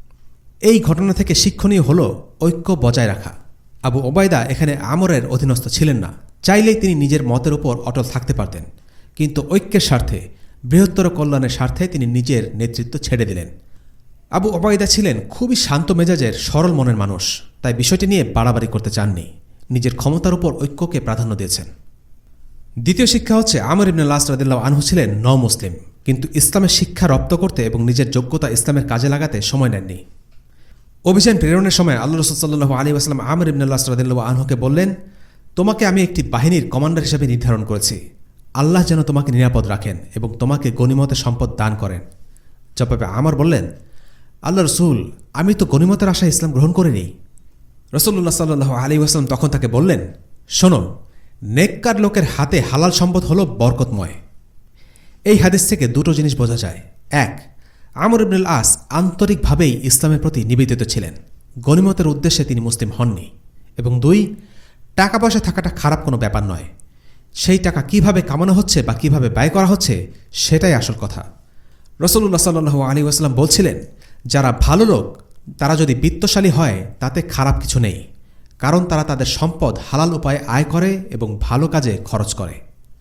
এই ঘটনা থেকে শিক্ষণীয় হল ঐক্য বজায় রাখা। আবু ওবায়দা এখানে আমরের অধীনস্থ ছিলেন না, চাইলেই তিনি নিজের মতের উপর অটল থাকতে পারতেন, কিন্তু ঐক্যের স্বার্থে, বৃহত্তর কল্যাণের স্বার্থে তিনি নিজের নেতৃত্ব ছেড়ে দিলেন। আবু ওবায়দা ছিলেন খুবই শান্ত মেজাজের, সরল মনের মানুষ, তাই বিষয়টি নিয়ে বাড়াবাড়ি করতে চাননি, নিজের ক্ষমতার উপর ঐক্যকে প্রাধান্য দিয়েছেন। দ্বিতীয় শিক্ষা হচ্ছে আমর ইবনে আল আস রাদিয়াল্লাহু আনহু ছিলেন মুসলিম, কিন্তু ইসলামের শিক্ষা রপ্ত করতে এবং নিজের যোগ্যতা ইসলামের কাজে লাগাতে সময় নেননি। অভিযান প্রেরণের সময় আল্লাহ রাসূল সাল্লাল্লাহু আলাইহি ওয়াসাল্লাম আমর ইবনে আল আস রাদিয়াল্লাহু আনহুকে বললেন, তোমাকে আমি একটি বাহিনীর কমান্ডার হিসেবে নির্ধারণ করেছি। আল্লাহ যেন তোমাকে নিরাপদ রাখেন এবং তোমাকে গনিমতের সম্পদ দান করেন। জবাবে আমর বললেন, আল্লাহ রসুল, আমি তো গনিমতের আশায় ইসলাম গ্রহণ করিনি। রাসূলুল্লাহ সাল্লাল্লাহু আলাইহি ওয়াসাল্লাম তখন তাকে বললেন, শোনো, নেককার লোকের হাতে হালাল সম্পদ হল বরকতময়। এই হাদিস থেকে দুটো জিনিস বোঝা যায়। এক, আমর ইবনে আল আস আন্তরিকভাবেই ইসলামের প্রতি নিবেদিত ছিলেন, গনিমতের উদ্দেশ্যে তিনি মুসলিম হননি। এবং দুই, টাকা পয়সা থাকাটা খারাপ কোনো ব্যাপার নয়, সেই টাকা কিভাবে কামানো হচ্ছে বা কিভাবে ব্যয় করা হচ্ছে সেটাই আসল কথা। রাসূলুল্লাহ সাল্লাল্লাহু আলাইহি ওয়াসাল্লাম বলছিলেন, যারা ভালো লোক তারা যদি বিত্তশালী হয় তাতে খারাপ কিছু নেই, কারণ তারা তাদের সম্পদ হালাল উপায়ে আয় করে এবং ভালো কাজে খরচ করে।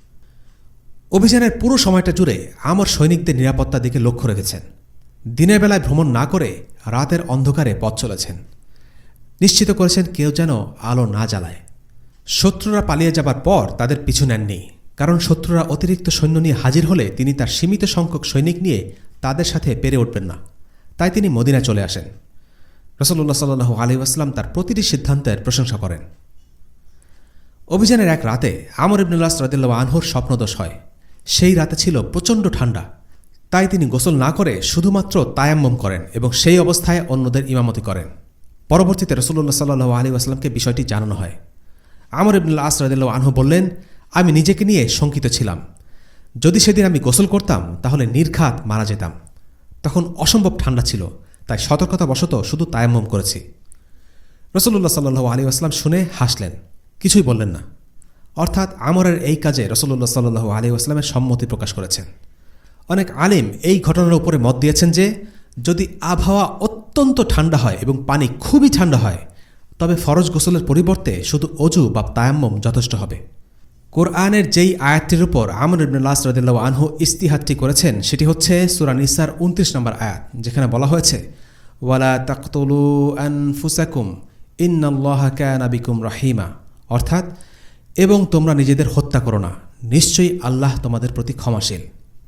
অভিযানের পুরো সময়টা জুড়ে আমর সৈনিকদের নিরাপত্তার দিকে লক্ষ্য রেখেছেন। দিনের বেলায় ভ্রমণ না করে রাতের অন্ধকারে পথ চলেছেন, নিশ্চিত করেছেন কেউ যেন আলো না জ্বালায়। শত্রুরা পালিয়ে যাবার পর তাদের পিছু নেননি, কারণ শত্রুরা অতিরিক্ত সৈন্য নিয়ে হাজির হলে তিনি তার সীমিত সংখ্যক সৈনিক নিয়ে তাদের সাথে পেরে উঠবেন না, তাই তিনি মদিনায় চলে আসেন। রাসূলুল্লাহ সাল্লাল্লাহু আলাইহি ওয়াসাল্লাম তার প্রতিটি সিদ্ধান্তের প্রশংসা করেন। অভিযানের এক রাতে আমর ইবনুল আস রাদিয়াল্লাহু আনহুর স্বপ্নদোষ হয়। সেই রাতে ছিল প্রচণ্ড ঠান্ডা, তাই তিনি গোসল না করে শুধুমাত্র তায়াম্মুম করেন এবং সেই অবস্থায় অন্যদের ইমামতি করেন। পরবর্তীতে রাসূলুল্লাহ সাল্লাল্লাহু আলাইহি ওয়াসাল্লামকে বিষয়টি জানানো হয়। আমর ইবনুল আস রাদিয়াল্লাহু আনহু বললেন, আমি নিজেকে নিয়ে শঙ্কিত ছিলাম। যদি সেদিন আমি গোসল করতাম তাহলে নির্ঘাত মারা যেতাম। তখন অসম্ভব ঠান্ডা ছিল, তাই সতর্কতাবশত শুধু তায়াম্মুম করেছি। রাসূলুল্লাহ সাল্লাল্লাহু আলাইহি ওয়াসাল্লাম শুনে হাসলেন, কিছুই বললেন না। অর্থাৎ আমরের এই কাজে রাসূলুল্লাহ সাল্লাল্লাহু আলাইহি ওয়াসাল্লামের সম্মতি প্রকাশ করেছেন। অনেক আলিম এই ঘটনার উপরে মত দিয়েছেন যে যদি আবহাওয়া অত্যন্ত ঠান্ডা হয় এবং পানি খুবই ঠান্ডা হয় তবে ফরজ গোসলের পরিবর্তে শুধু অজু বা তায়াম্মুম যথেষ্ট হবে। কোরআনের যেই আয়াতটির উপর আমর ইবনুল আস রাদিয়াল্লাহু আনহু ইস্তিহাদটি করেছেন সেটি হচ্ছে সূরা নিসার 29 নম্বর আয়াত, যেখানে বলা হয়েছে ওয়ালা তাকতুলু আনফুসাকুম ইন্নাল্লাহা কানা বিকুম রাহিমা, অর্থাৎ এবং তোমরা নিজেদের হত্যা করো না, নিশ্চয়ই আল্লাহ তোমাদের প্রতি ক্ষমাশীল।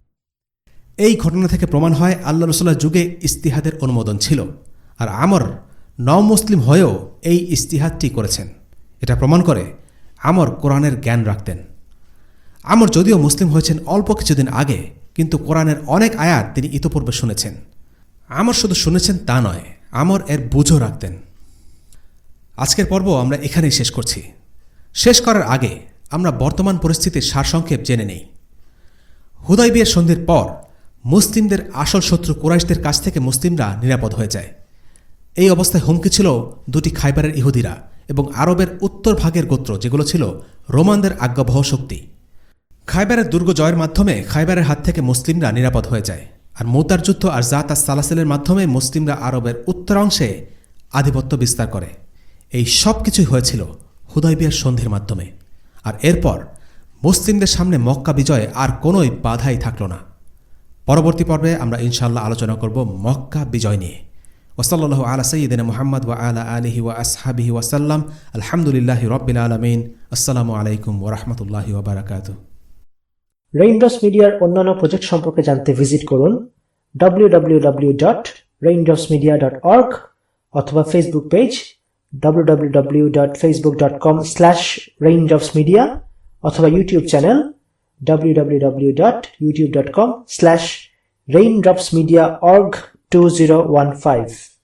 এই ঘটনা থেকে প্রমাণ হয় আল্লাহ রাসূলের যুগে ইস্তিহাদের অনুমোদন ছিল, আর আমর নও-মুসলিম হয়েও এই ইস্তিহাদটি করেছেন। এটা প্রমাণ করে আমর কোরআনের জ্ঞান রাখতেন। আমর যদিও মুসলিম হয়েছেন অল্প কিছুদিন আগে, কিন্তু কোরআনের অনেক আয়াত তিনি ইতোপূর্বে শুনেছেন। আমর শুধু শুনেছেন তা নয়, আমর এর বুঝও রাখতেন। আজকের পর্ব আমরা এখানেই শেষ করছি। শেষ করার আগে আমরা বর্তমান পরিস্থিতির সারসংক্ষেপ জেনে নেই। হুদায়বিয়ার সন্ধির পর মুসলিমদের আসল শত্রু কুরাইশদের কাছ থেকে মুসলিমরা নিরাপদ হয়ে যায়। এই অবস্থায় হুমকি ছিল দুটি খাইবারের ইহুদিরা এবং আরবের উত্তর ভাগের গোত্র, যেগুলো ছিল রোমানদের আজ্ঞাবহ শক্তি। খাইবারের দুর্গ জয়ের মাধ্যমে খাইবারের হাত থেকে মুসলিমরা নিরাপদ হয়ে যায়, আর মুতার যুদ্ধ আর জাত আর সালাসিলের মাধ্যমে মুসলিমরা আরবের উত্তরাংশে আধিপত্য বিস্তার করে। এই সব কিছুই হয়েছিল হুদায়বিয়ার সন্ধির মাধ্যমে। আর এরপর মুসলিমদের সামনে মক্কা বিজয়ে আর কোনোই বাধাই থাকল না। পরবর্তী পর্বে আমরা ইনশাআল্লাহ আলোচনা করব মক্কা বিজয় নিয়ে। ওয়াসাল্লাল্লাহু আলা সাইয়্যিদিনা মুহাম্মদ ওয়া আলা আলিহি ওয়া আসহাবিহি ওয়া সাল্লাম। আলহামদুলিল্লাহি রাব্বিল আলামিন। আসসালামু আলাইকুম ওয়া রাহমাতুল্লাহি ওয়া বারাকাতুহু। রেইনড্রপস মিডিয়ার অন্যান্য প্রজেক্ট সম্পর্কে জানতে ভিজিট করুন www.raindropsmedia.org অথবা ফেসবুক পেজ www.facebook.com/raindropsmedia অথবা ইউটিউব চ্যানেল www.youtube.com/raindropsmediaorg2015